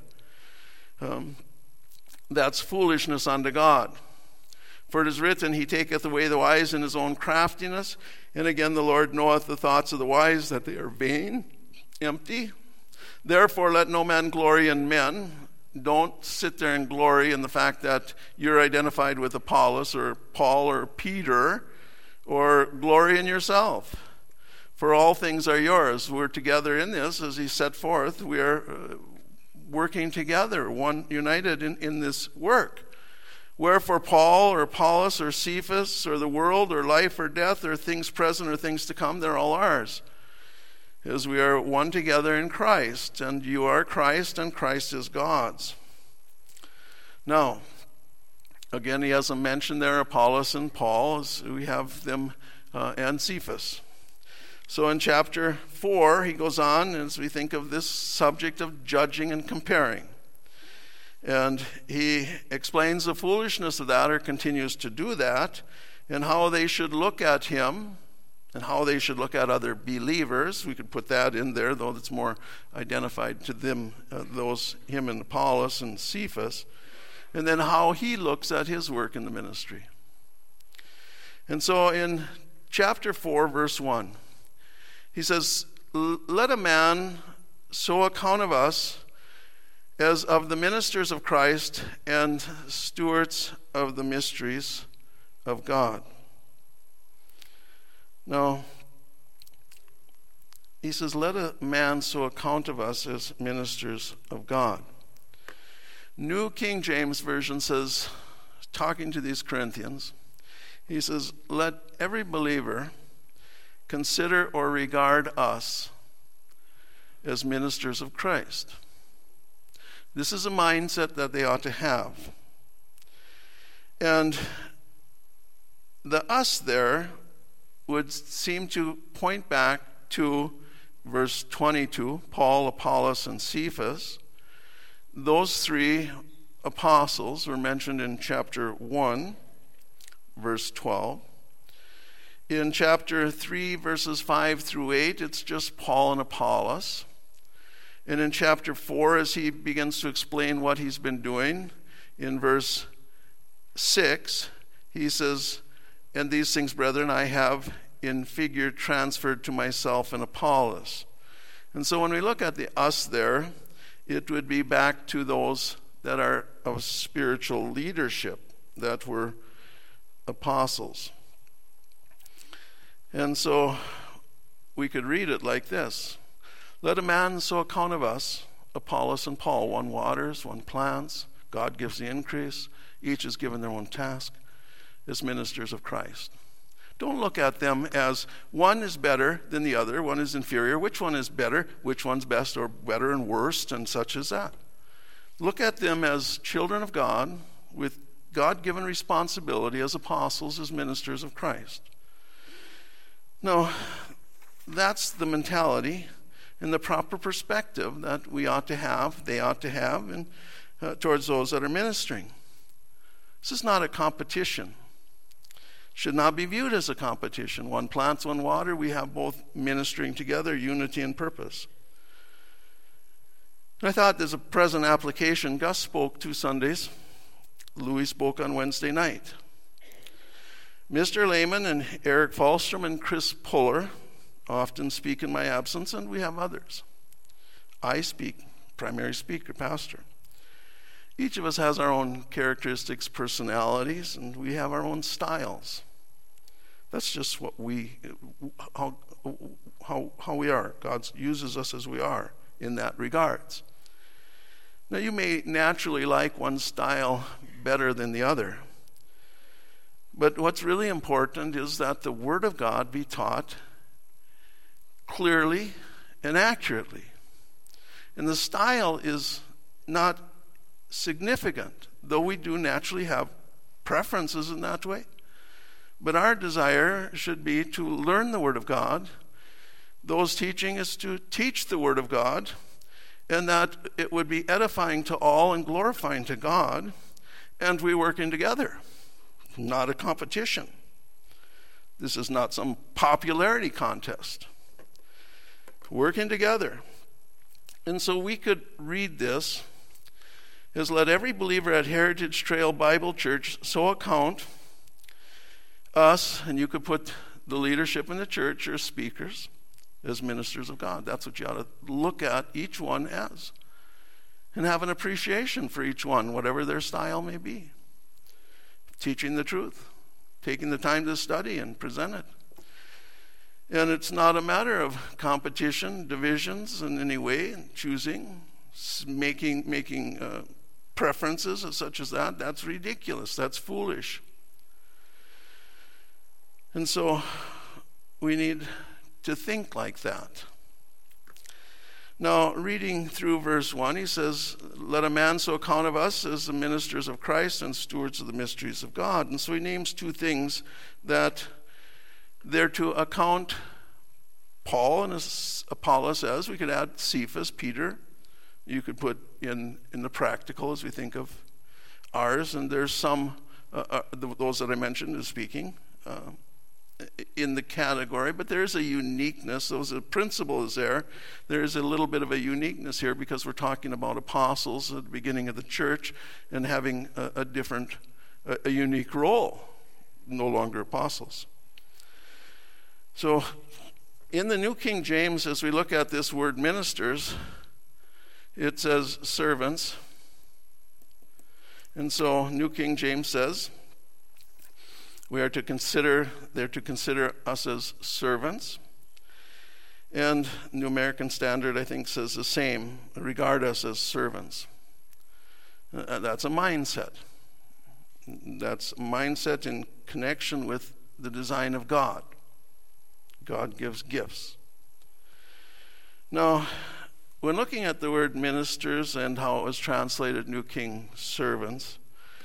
that's foolishness unto God. For it is written, he taketh away the wise in his own craftiness. And again, the Lord knoweth the thoughts of the wise, that they are vain, empty. Therefore let no man glory in men. Don't sit there and glory in the fact that you're identified with Apollos or Paul or Peter, or glory in yourself. For all things are yours. We're together in this, as he set forth. We are working together, one united in this work. Wherefore Paul or Apollos or Cephas or the world or life or death or things present or things to come, they're all ours. As we are one together in Christ, and you are Christ, and Christ is God's. Now, again, he hasn't mentioned there Apollos and Paul, as we have them, and Cephas. So in chapter 4, he goes on as we think of this subject of judging and comparing. And he explains the foolishness of that, or continues to do that, and how they should look at him, and how they should look at other believers. We could put that in there, though it's more identified to them, him and Apollos and Cephas. And then how he looks at his work in the ministry. And so in chapter 4, verse 1, he says, let a man so account of us as of the ministers of Christ and stewards of the mysteries of God. Now, he says, let a man so account of us as ministers of God. New King James Version says, talking to these Corinthians, he says, let every believer consider or regard us as ministers of Christ. This is a mindset that they ought to have. And the us there would seem to point back to verse 22, Paul, Apollos, and Cephas. Those three apostles were mentioned in chapter 1, verse 12. In chapter 3, verses 5 through 8, it's just Paul and Apollos. And in chapter 4, as he begins to explain what he's been doing, in verse 6, he says, and these things, brethren, I have in figure transferred to myself and Apollos. And so when we look at the us there, it would be back to those that are of spiritual leadership, that were apostles. And so we could read it like this. Let a man so account of us, Apollos and Paul, one waters, one plants, God gives the increase, each is given their own task, as ministers of Christ. Don't look at them as one is better than the other, one is inferior, which one is better, which one's best or better and worst, and such as that. Look at them as children of God with God-given responsibility as apostles, as ministers of Christ. Now, that's the mentality and the proper perspective that we ought to have, they ought to have, and towards those that are ministering. This is not a competition. Should not be viewed as a competition. One plants, one water. We have both ministering together, unity and purpose. I thought there's a present application. Gus spoke 2 Sundays. Louis spoke on Wednesday night. Mr. Lehman and Eric Falstrom and Chris Puller often speak in my absence, and we have others. I speak, primary speaker, pastor. Each of us has our own characteristics, personalities, and we have our own styles. That's just what how we are. God uses us as we are in that regards. Now, you may naturally like one style better than the other, but what's really important is that the Word of God be taught clearly and accurately. And the style is not significant, though we do naturally have preferences in that way. But our desire should be to learn the Word of God. Those teaching is to teach the Word of God, and that it would be edifying to all and glorifying to God, and we working together, not a competition. This is not some popularity contest. Working together. And so we could read this as let every believer at Heritage Trail Bible Church so account us, and you could put the leadership in the church or speakers, as ministers of God. That's what you ought to look at each one as. And have an appreciation for each one, whatever their style may be. Teaching the truth. Taking the time to study and present it. And it's not a matter of competition, divisions in any way, choosing, making preferences such as that. That's ridiculous. That's foolish. And so we need to think like that. Now, reading through verse 1, he says, let a man so account of us as the ministers of Christ and stewards of the mysteries of God. And so he names 2 things that they're to account Paul and Apollos as. We could add Cephas, Peter. You could put in the practical as we think of ours. And there's some, those that I mentioned is speaking in the category, but there's a uniqueness. The principle is there. There's a little bit of a uniqueness here because we're talking about apostles at the beginning of the church and having a different, a unique role, no longer apostles. So in the New King James, as we look at this word ministers, it says servants. And so New King James says, they're to consider us as servants. And New American Standard, I think, says the same, regard us as servants. That's a mindset. That's a mindset in connection with the design of God. God gives gifts. Now, when looking at the word ministers and how it was translated New King servants,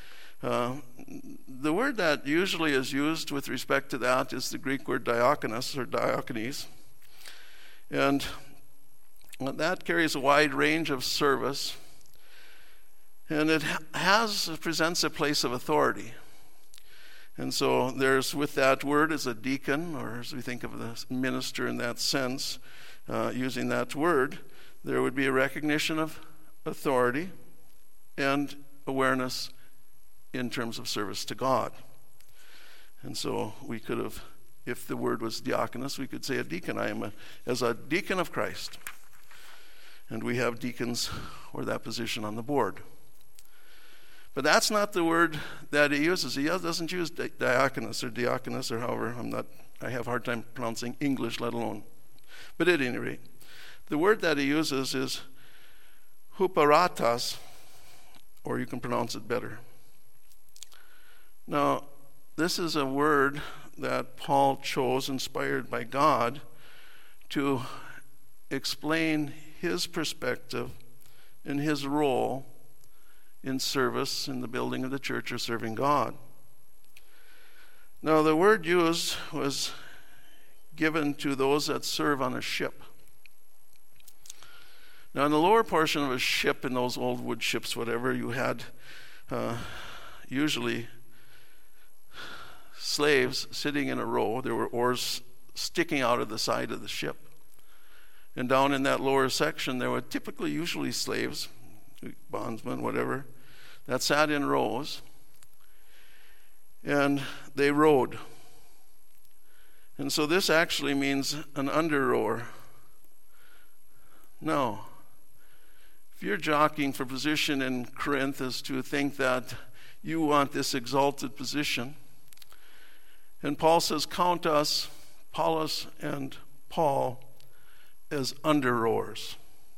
the word that usually is used with respect to that is the Greek word diakonos or diakones. And that carries a wide range of service. And it presents a place of authority. And so there's, with that word, as a deacon, or as we think of the minister in that sense, using that word, there would be a recognition of authority and awareness in terms of service to God. And so we could have, if the word was diakonos, we could say a deacon. I am as a deacon of Christ. And we have deacons or that position on the board. But that's not the word that he uses. He doesn't use diakonos or however. I have a hard time pronouncing English, let alone. But at any rate, the word that he uses is huperetas, or you can pronounce it better. Now, this is a word that Paul chose, inspired by God, to explain his perspective and his role in service in the building of the church or serving God. Now, the word used was given to those that serve on a ship. Now, in the lower portion of a ship, in those old wood ships, whatever, you had usually slaves sitting in a row. There were oars sticking out of the side of the ship. And down in that lower section, there were usually slaves, bondsmen, whatever, that sat in rows. And they rowed. And so this actually means an under-rower. No. If you're jockeying for position in Corinth as to think that you want this exalted position, and Paul says, count us, Apollos and Paul, as under-rowers,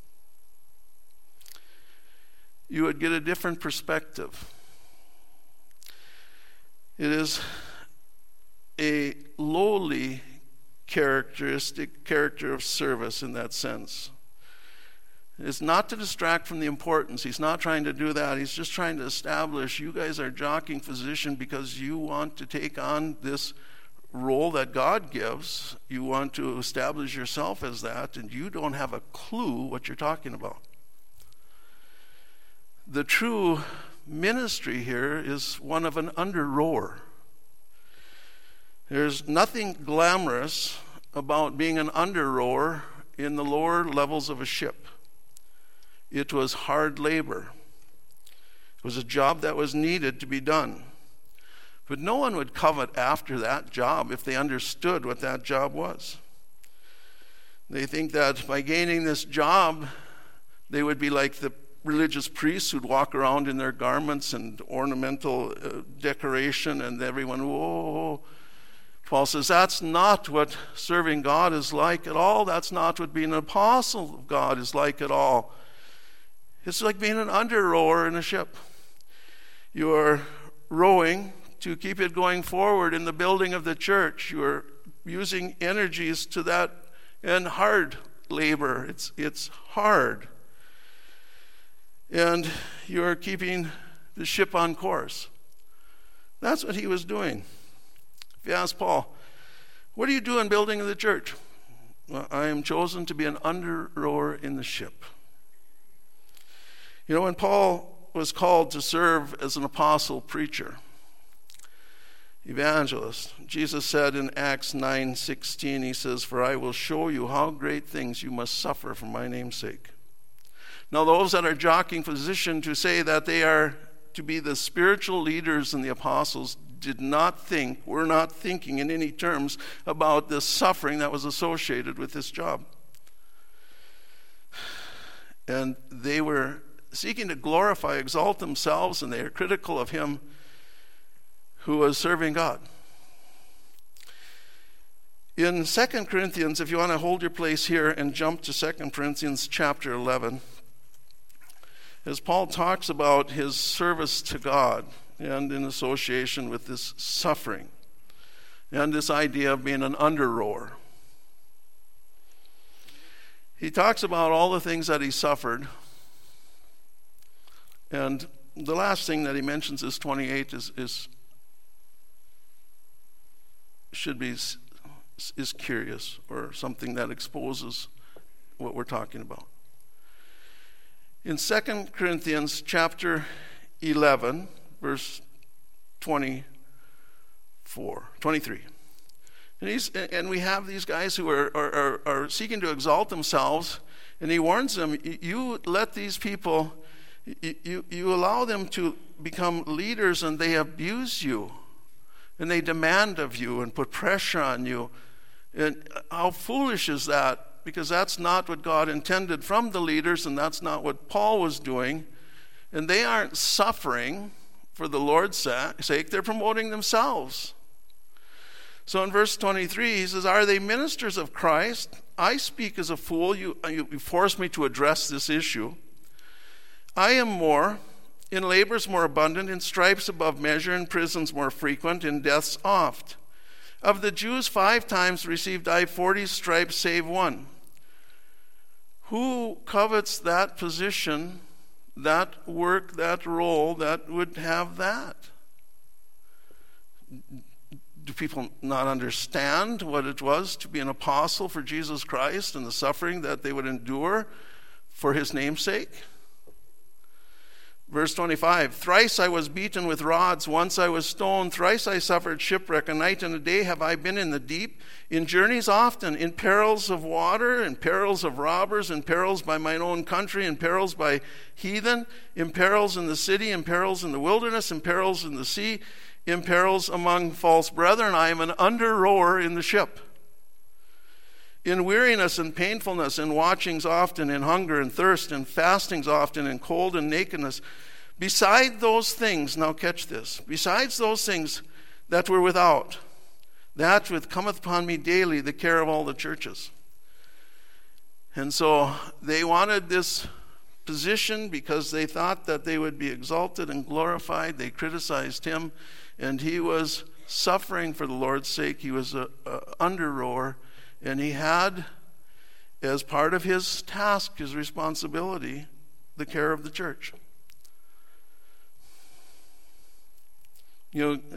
you would get a different perspective. It is a lowly character of service in that sense. It's not to distract from the importance. He's not trying to do that. He's just trying to establish you guys are jockeying position because you want to take on this role that God gives. You want to establish yourself as that, and you don't have a clue what you're talking about. The true ministry here is one of an under-rower. There's nothing glamorous about being an under-rower in the lower levels of a ship. It was hard labor. It was a job that was needed to be done. But no one would covet after that job if they understood what that job was. They think that by gaining this job, they would be like the religious priests who'd walk around in their garments and ornamental decoration, and everyone, whoa. Paul says that's not what serving God is like at all. That's not what being an apostle of God is like at all. It's like being an under-rower in a ship. You are rowing to keep it going forward in the building of the church. You are using energies to that, and hard labor. It's hard. And you're keeping the ship on course. That's what he was doing. If you ask Paul, what do you do in building the church? Well, I am chosen to be an under-rower in the ship. You know, when Paul was called to serve as an apostle, preacher, evangelist, Jesus said in Acts 9:16, he says, "For I will show you how great things you must suffer for my name's sake." Now, those that are jockeying for position to say that they are to be the spiritual leaders and the apostles were not thinking in any terms about the suffering that was associated with this job. And they were seeking to glorify, exalt themselves, and they are critical of him who was serving God. In 2 Corinthians, if you want to hold your place here and jump to 2 Corinthians chapter 11, as Paul talks about his service to God and in association with this suffering and this idea of being an under-rower. He talks about all the things that he suffered, and the last thing that he mentions is 28 is curious, or something that exposes what we're talking about. In 2 Corinthians chapter 11, verse 23. And we have these guys who are seeking to exalt themselves, and he warns them, you let these people, you allow them to become leaders, and they abuse you, and they demand of you and put pressure on you. And how foolish is that? Because that's not what God intended from the leaders, and that's not what Paul was doing. And they aren't suffering for the Lord's sake, they're promoting themselves. So in verse 23, he says, are they ministers of Christ? I speak as a fool. You force me to address this issue. I am more, in labors more abundant, in stripes above measure, in prisons more frequent, in deaths oft. Of the Jews 5 times received I 40 stripes save one. Who covets that position, that work, that role, that would have that? Do people not understand what it was to be an apostle for Jesus Christ and the suffering that they would endure for his name's sake? Verse 25, thrice I was beaten with rods, once I was stoned, thrice I suffered shipwreck, a night and a day have I been in the deep, in journeys often, in perils of water, in perils of robbers, in perils by mine own country, in perils by heathen, in perils in the city, in perils in the wilderness, in perils in the sea, in perils among false brethren. I am an under-rower in the ship. In weariness and painfulness, in watchings often, in hunger and thirst, in fastings often, in cold and nakedness. Beside those things, now catch this, besides those things that were without, that which cometh upon me daily, the care of all the churches. And so they wanted this position because they thought that they would be exalted and glorified. They criticized him, and he was suffering for the Lord's sake. He was an under-rower. And he had, as part of his task, his responsibility, the care of the church. Yeah.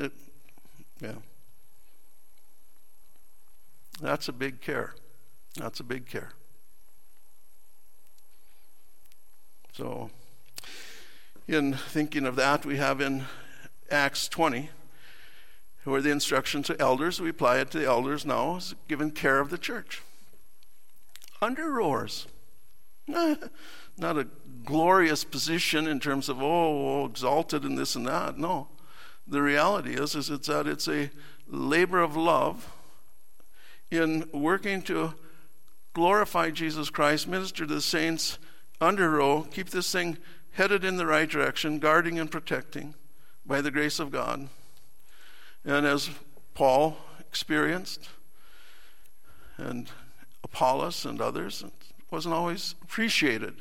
That's a big care. That's a big care. So, in thinking of that, we have in Acts 20, who are the instructions to elders. We apply it to the elders now, is given care of the church. Under-rowers. Not a glorious position in terms of, exalted and this and that. No. The reality is that it's a labor of love in working to glorify Jesus Christ, minister to the saints, under-row, keep this thing headed in the right direction, guarding and protecting by the grace of God. And as Paul experienced, and Apollos and others, it wasn't always appreciated.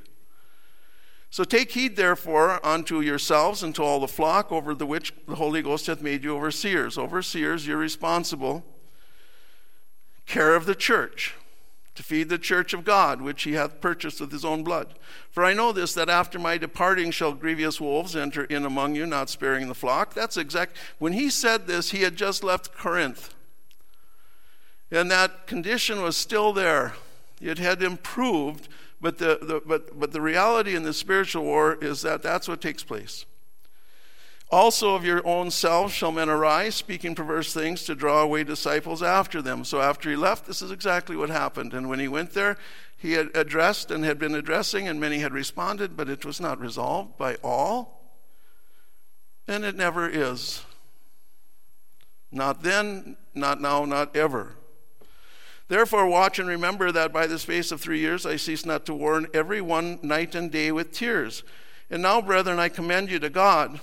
So take heed, therefore, unto yourselves and to all the flock over the which the Holy Ghost hath made you overseers. Overseers, you're responsible. Care of the church, to feed the church of God, which he hath purchased with his own blood. For I know this, that after my departing shall grievous wolves enter in among you, not sparing the flock. That's exact. When he said this, he had just left Corinth. And that condition was still there. It had improved, but the reality in the spiritual war is that that's what takes place. Also of your own selves shall men arise, speaking perverse things to draw away disciples after them. So after he left, this is exactly what happened. And when he went there, he had addressed and had been addressing, and many had responded, but it was not resolved by all. And it never is. Not then, not now, not ever. Therefore watch and remember that by the space of 3 years I cease not to warn every one night and day with tears. And now, brethren, I commend you to God,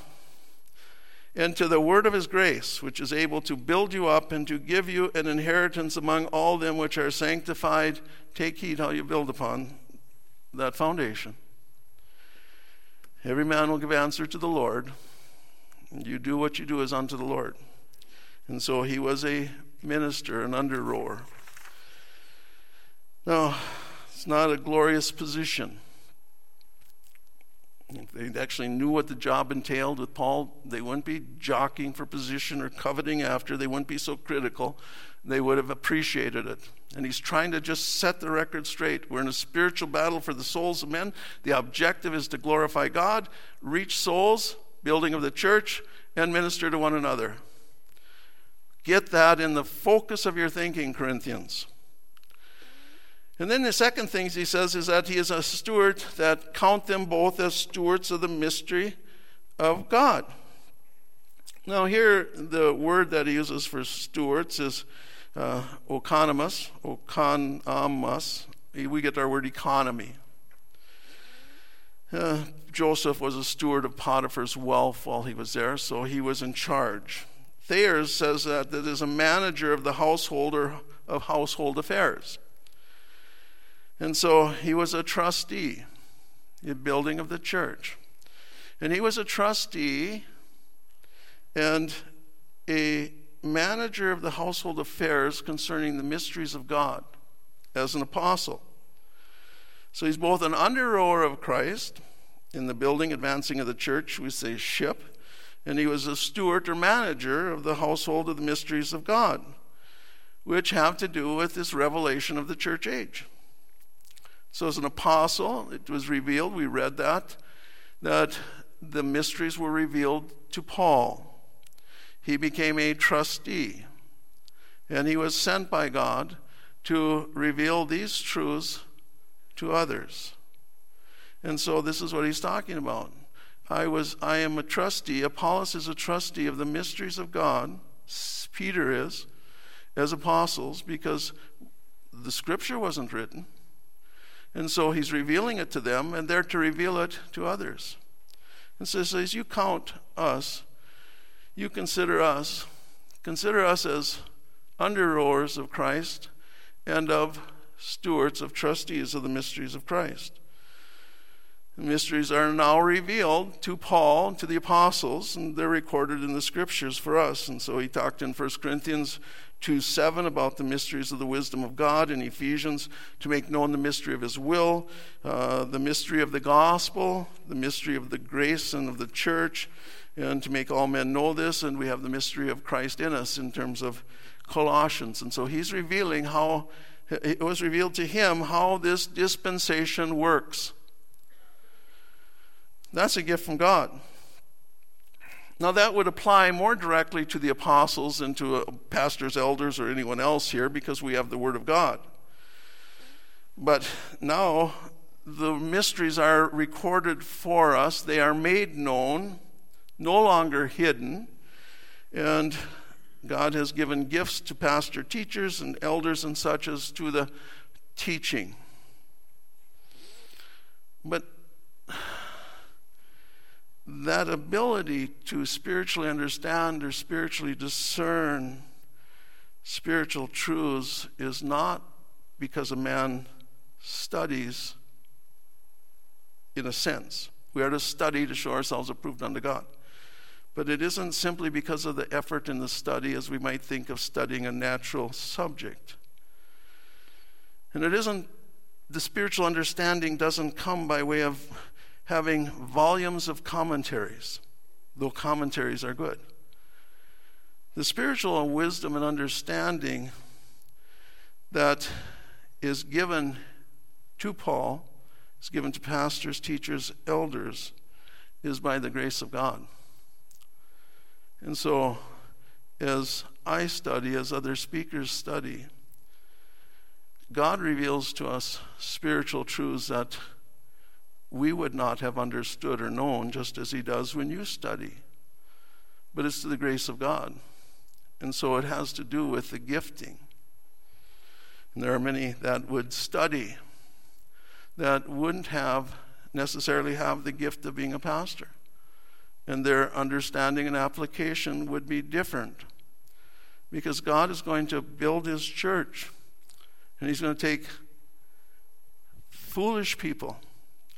and to the word of his grace, which is able to build you up and to give you an inheritance among all them which are sanctified. Take heed how you build upon that foundation. Every man will give answer to the Lord. You do what you do as unto the Lord. And so he was a minister, an under-rower. Now, it's not a glorious position. If they actually knew what the job entailed with Paul, they wouldn't be jockeying for position or coveting after. They wouldn't be so critical. They would have appreciated it. And he's trying to just set the record straight. We're in a spiritual battle for the souls of men. The objective is to glorify God, reach souls, building of the church, and minister to one another. Get that in the focus of your thinking, Corinthians. And then the second thing he says is that he is a steward, that count them both as stewards of the mystery of God. Now here, the word that he uses for stewards is oikonomos. We get our word economy. Joseph was a steward of Potiphar's wealth while he was there, so he was in charge. Thayers says that is a manager of the householder of household affairs. And so he was a trustee in building of the church. And he was a trustee and a manager of the household affairs concerning the mysteries of God as an apostle. So he's both an under-rower of Christ in the building, advancing of the church, we say ship, and he was a steward or manager of the household of the mysteries of God, which have to do with this revelation of the church age. So as an apostle, it was revealed, we read that the mysteries were revealed to Paul. He became a trustee, and he was sent by God to reveal these truths to others. And so this is what he's talking about. I am a trustee. Apollos is a trustee of the mysteries of God. Peter is, as apostles, because the scripture wasn't written. And so he's revealing it to them, and they're to reveal it to others. And so he says, you count us, you consider us as under-rowers of Christ and of stewards, of trustees of the mysteries of Christ. The mysteries are now revealed to Paul, to the apostles, and they're recorded in the scriptures for us. And so he talked in 1 Corinthians 2:7 about the mysteries of the wisdom of God, in Ephesians to make known the mystery of his will, the mystery of the gospel, the mystery of the grace and of the church, and to make all men know this. And we have the mystery of Christ in us in terms of Colossians. And so he's revealing how it was revealed to him how this dispensation works. That's a gift from God. Now that would apply more directly to the apostles and to pastors, elders, or anyone else here because we have the Word of God. But now the mysteries are recorded for us. They are made known, no longer hidden. And God has given gifts to pastor teachers and elders and such as to the teaching. But that ability to spiritually understand or spiritually discern spiritual truths is not because a man studies in a sense. We are to study to show ourselves approved unto God. But it isn't simply because of the effort in the study as we might think of studying a natural subject. And it isn't, the spiritual understanding doesn't come by way of having volumes of commentaries, though commentaries are good. The spiritual wisdom and understanding that is given to Paul, is given to pastors, teachers, elders, is by the grace of God. And so, as I study, as other speakers study, God reveals to us spiritual truths that we would not have understood or known, just as he does when you study. But it's to the grace of God. And so it has to do with the gifting. And there are many that would study that wouldn't necessarily have the gift of being a pastor. And their understanding and application would be different. Because God is going to build his church. And he's going to take foolish people,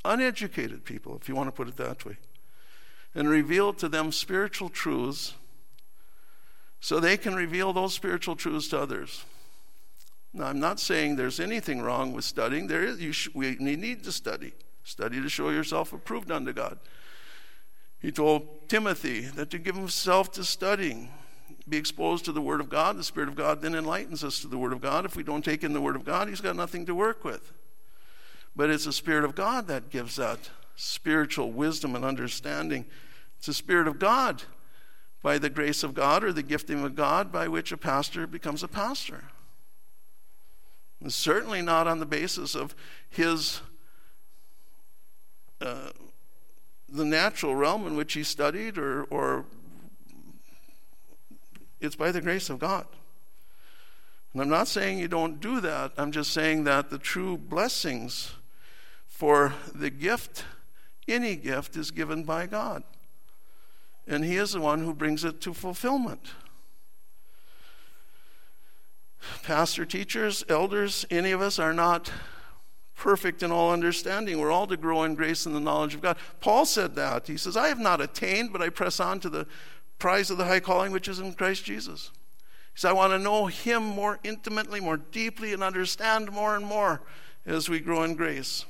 uneducated people, if you want to put it that way, and reveal to them spiritual truths so they can reveal those spiritual truths to others. Now, I'm not saying there's anything wrong with studying. We need to study. Study to show yourself approved unto God. He told Timothy that to give himself to studying, be exposed to the Word of God. The Spirit of God then enlightens us to the Word of God. If we don't take in the Word of God, he's got nothing to work with. But it's the Spirit of God that gives that spiritual wisdom and understanding. It's the Spirit of God, by the grace of God or the gifting of God, by which a pastor becomes a pastor. It's certainly not on the basis of his the natural realm in which he studied, or it's by the grace of God. And I'm not saying you don't do that. I'm just saying that the true blessings for the gift, any gift, is given by God. And he is the one who brings it to fulfillment. Pastor, teachers, elders, any of us are not perfect in all understanding. We're all to grow in grace and the knowledge of God. Paul said that. He says, I have not attained, but I press on to the prize of the high calling which is in Christ Jesus. He said, I want to know him more intimately, more deeply, and understand more and more as we grow in grace.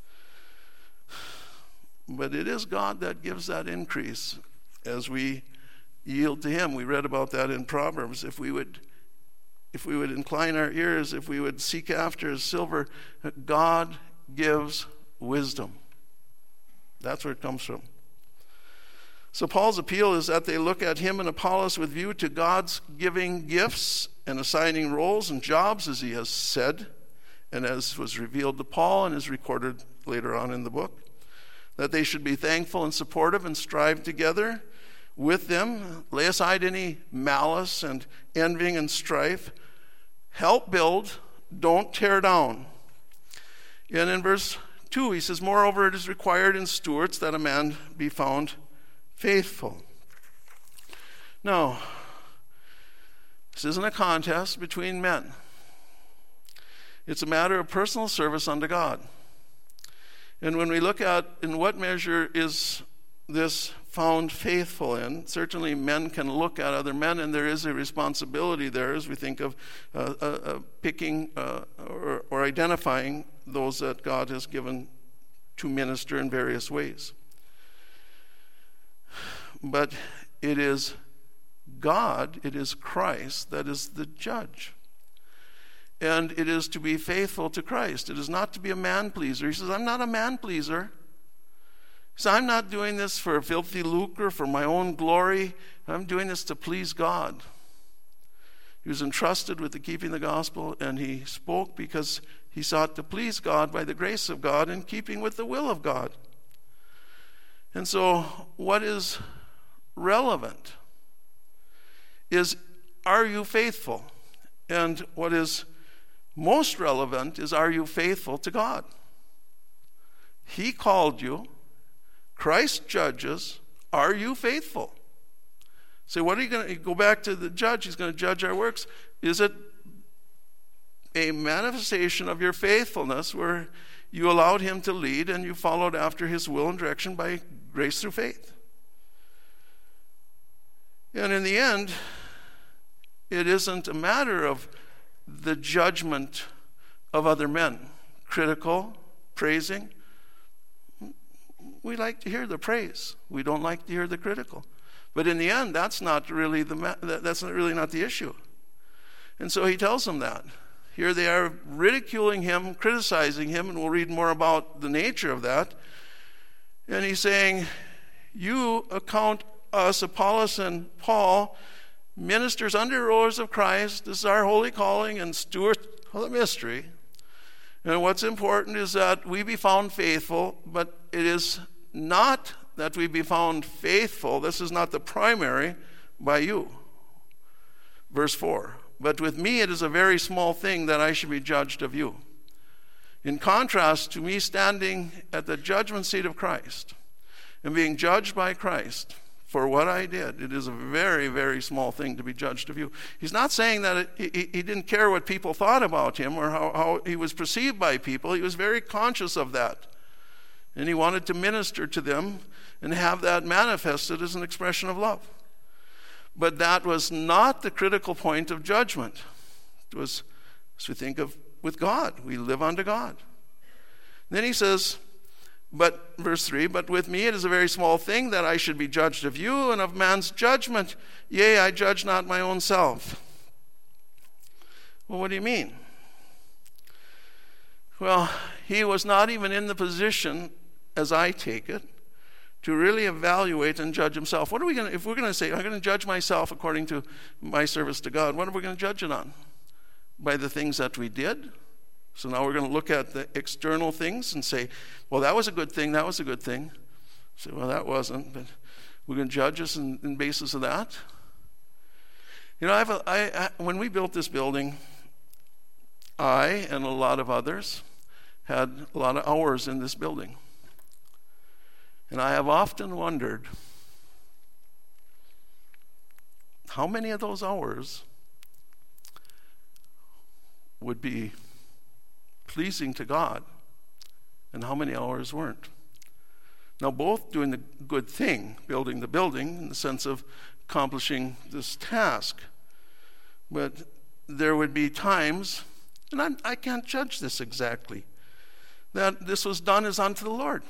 But it is God that gives that increase as we yield to him. We read about that in Proverbs. If we would incline our ears, if we would seek after his silver, God gives wisdom. That's where it comes from. So Paul's appeal is that they look at him and Apollos with view to God's giving gifts and assigning roles and jobs, as he has said, and as was revealed to Paul and is recorded later on in the book, that they should be thankful and supportive and strive together with them, lay aside any malice and envying and strife, help build, don't tear down. And in verse 2 he says, moreover it is required in stewards that a man be found faithful. Now, this isn't a contest between men. It's a matter of personal service unto God. And when we look at in what measure is this found faithful in, certainly men can look at other men, and there is a responsibility there as we think of picking or identifying those that God has given to minister in various ways. But it is God, it is Christ that is the judge. And it is to be faithful to Christ. It is not to be a man-pleaser. He says, I'm not a man-pleaser. He says, I'm not doing this for filthy lucre, for my own glory. I'm doing this to please God. He was entrusted with the keeping the gospel, and he spoke because he sought to please God by the grace of God in keeping with the will of God. And so what is relevant is, are you faithful? And what is most relevant is, are you faithful to God? He called you. Christ judges. Are you faithful? So what are you going to go back to the judge? He's going to judge our works. Is it a manifestation of your faithfulness where you allowed him to lead and you followed after his will and direction by grace through faith? And in the end, it isn't a matter of the judgment of other men, critical, praising. We like to hear the praise. We don't like to hear the critical. But in the end, that's not really not the issue. And so he tells them that. Here they are ridiculing him, criticizing him, and we'll read more about the nature of that. And he's saying, you account us, Apollos and Paul, ministers under rulers of Christ. This is our holy calling and stewards of the mystery. And what's important is that we be found faithful, but it is not that we be found faithful. This is not the primary by you. Verse 4, but with me it is a very small thing that I should be judged of you. In contrast to me standing at the judgment seat of Christ and being judged by Christ for what I did, it is a very, very small thing to be judged of you. He's not saying that he didn't care what people thought about him or how he was perceived by people. He was very conscious of that. And he wanted to minister to them and have that manifested as an expression of love. But that was not the critical point of judgment. It was, as we think of with God, we live unto God. Then he says, but, verse 3, but with me it is a very small thing that I should be judged of you and of man's judgment. Yea, I judge not my own self. Well, what do you mean? Well, he was not even in the position, as I take it, to really evaluate and judge himself. What are we going to, if we're going to say, I'm going to judge myself according to my service to God, what are we going to judge it on? By the things that we did? So now we're going to look at the external things and say, well, that was a good thing, that was a good thing. Say, well, that wasn't, but we're going to judge us in basis of that. You know, when we built this building, I and a lot of others had a lot of hours in this building. And I have often wondered how many of those hours would be pleasing to God and how many hours weren't. Now, both doing the good thing, building the building in the sense of accomplishing this task. But there would be times, and I can't judge this exactly, that this was done as unto the Lord.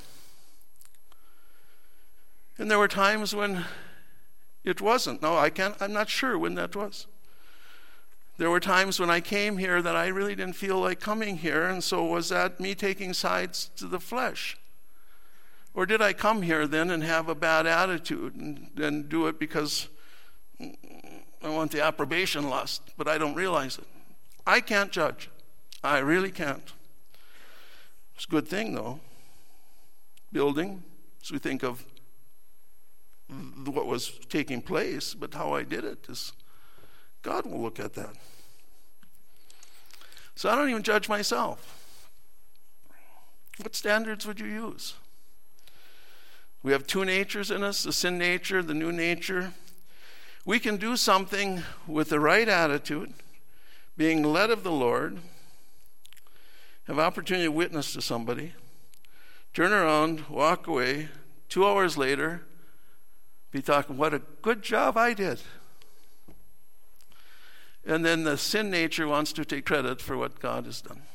And there were times when it wasn't. No, I'm not sure when that was. There were times when I came here that I really didn't feel like coming here, and so was that me taking sides to the flesh? Or did I come here then and have a bad attitude and do it because I want the approbation lust, but I don't realize it? I can't judge. I really can't. It's a good thing, though. Building, so we think of what was taking place, but how I did it is God will look at that. So I don't even judge myself. What standards would you use? We have two natures in us, the sin nature, the new nature. We can do something with the right attitude, being led of the Lord, have opportunity to witness to somebody, turn around, walk away, 2 hours later, be talking, what a good job I did. And then the sin nature wants to take credit for what God has done.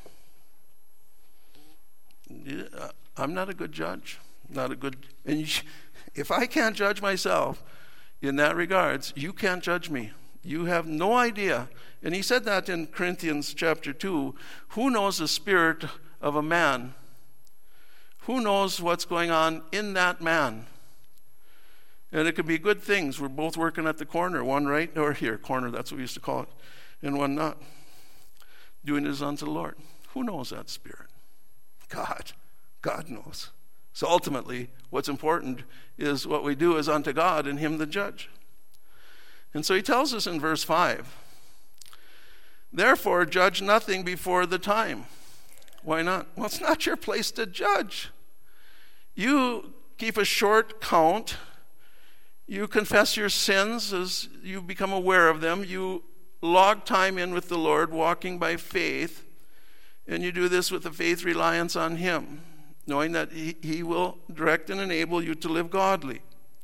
I'm not a good judge. And if I can't judge myself in that regards, you can't judge me. You have no idea. And he said that in Corinthians chapter 2. Who knows the spirit of a man? Who knows what's going on in that man? And it could be good things. We're both working at the corner, one right or here, corner, that's what we used to call it, and one not. Doing it unto the Lord. Who knows that spirit? God. God knows. So ultimately, what's important is what we do is unto God and him the judge. And so he tells us in verse 5, therefore judge nothing before the time. Why not? Well, it's not your place to judge. You keep a short count. You confess your sins as you become aware of them. You log time in with the Lord, walking by faith. And you do this with a faith reliance on him, knowing that he will direct and enable you to live godly.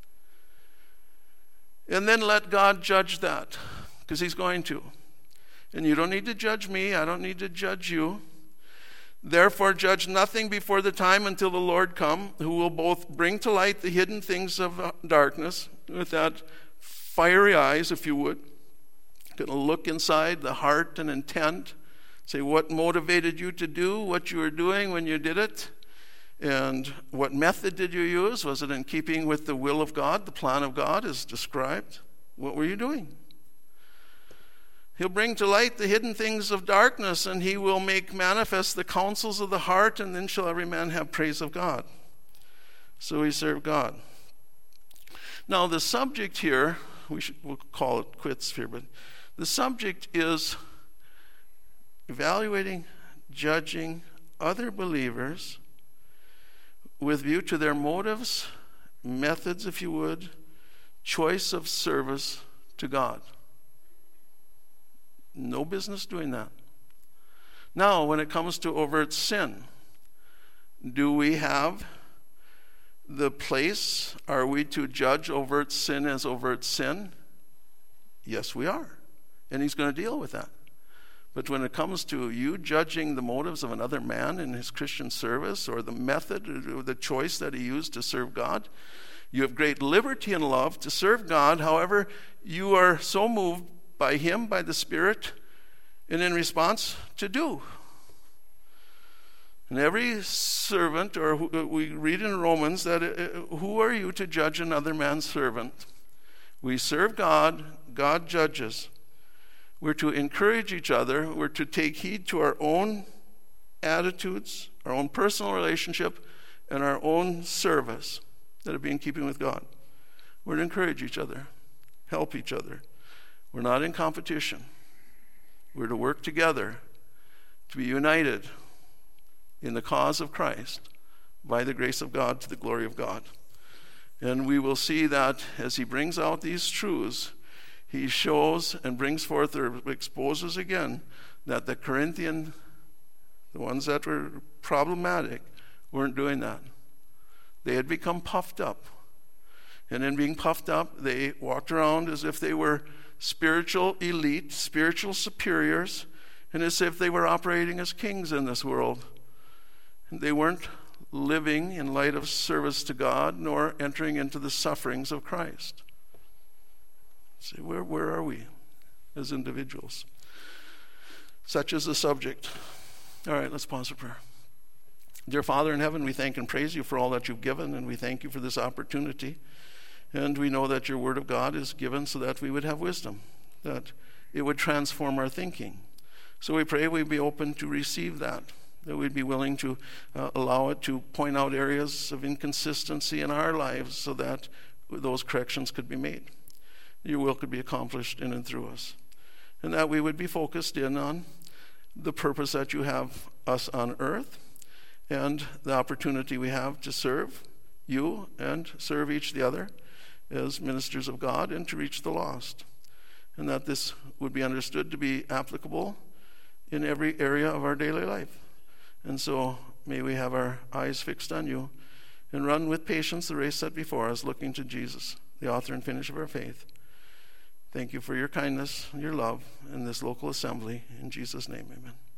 And then let God judge that, because he's going to. And you don't need to judge me. I don't need to judge you. Therefore, judge nothing before the time until the Lord come, who will both bring to light the hidden things of darkness, with that fiery eyes, if you would. Going to look inside the heart and intent, say what motivated you to do what you were doing when you did it, and what method did you use? Was it in keeping with the will of God, the plan of God is described? What were you doing? He'll bring to light the hidden things of darkness, and he will make manifest the counsels of the heart, and then shall every man have praise of God. So we serve God. Now the subject here, we'll call it quits here, but the subject is evaluating, judging other believers with view to their motives, methods, if you would, choice of service to God. No business doing that. Now, when it comes to overt sin, do we have the place? Are we to judge overt sin as overt sin? Yes, we are. And he's going to deal with that. But when it comes to you judging the motives of another man in his Christian service, or the method or the choice that he used to serve God, you have great liberty and love to serve God. However, you are so moved by him, by the Spirit, and in response to do. And every servant, or we read in Romans that who are you to judge another man's servant? We serve God, God judges. We're to encourage each other. We're to take heed to our own attitudes, our own personal relationship, and our own service that will be in keeping with God. We're to encourage each other, help each other. We're not in competition. We're to work together to be united in the cause of Christ by the grace of God to the glory of God. And we will see that as he brings out these truths, he shows and brings forth or exposes again that the Corinthian, the ones that were problematic, weren't doing that. They had become puffed up. And in being puffed up, they walked around as if they were spiritual elite, spiritual superiors, and as if they were operating as kings in this world. And they weren't living in light of service to God, nor entering into the sufferings of Christ. See, where are we as individuals? Such is the subject. All right, let's pause for prayer. Dear Father in heaven, we thank and praise you for all that you've given, and we thank you for this opportunity. And we know that your word of God is given so that we would have wisdom, that it would transform our thinking. So we pray we'd be open to receive that we'd be willing to allow it to point out areas of inconsistency in our lives so that those corrections could be made. Your will could be accomplished in and through us. And that we would be focused in on the purpose that you have us on earth and the opportunity we have to serve you and serve each the other as ministers of God and to reach the lost. And that this would be understood to be applicable in every area of our daily life. And so may we have our eyes fixed on you and run with patience the race set before us, looking to Jesus, the author and finisher of our faith. Thank you for your kindness, your love in this local assembly. In Jesus' name, amen.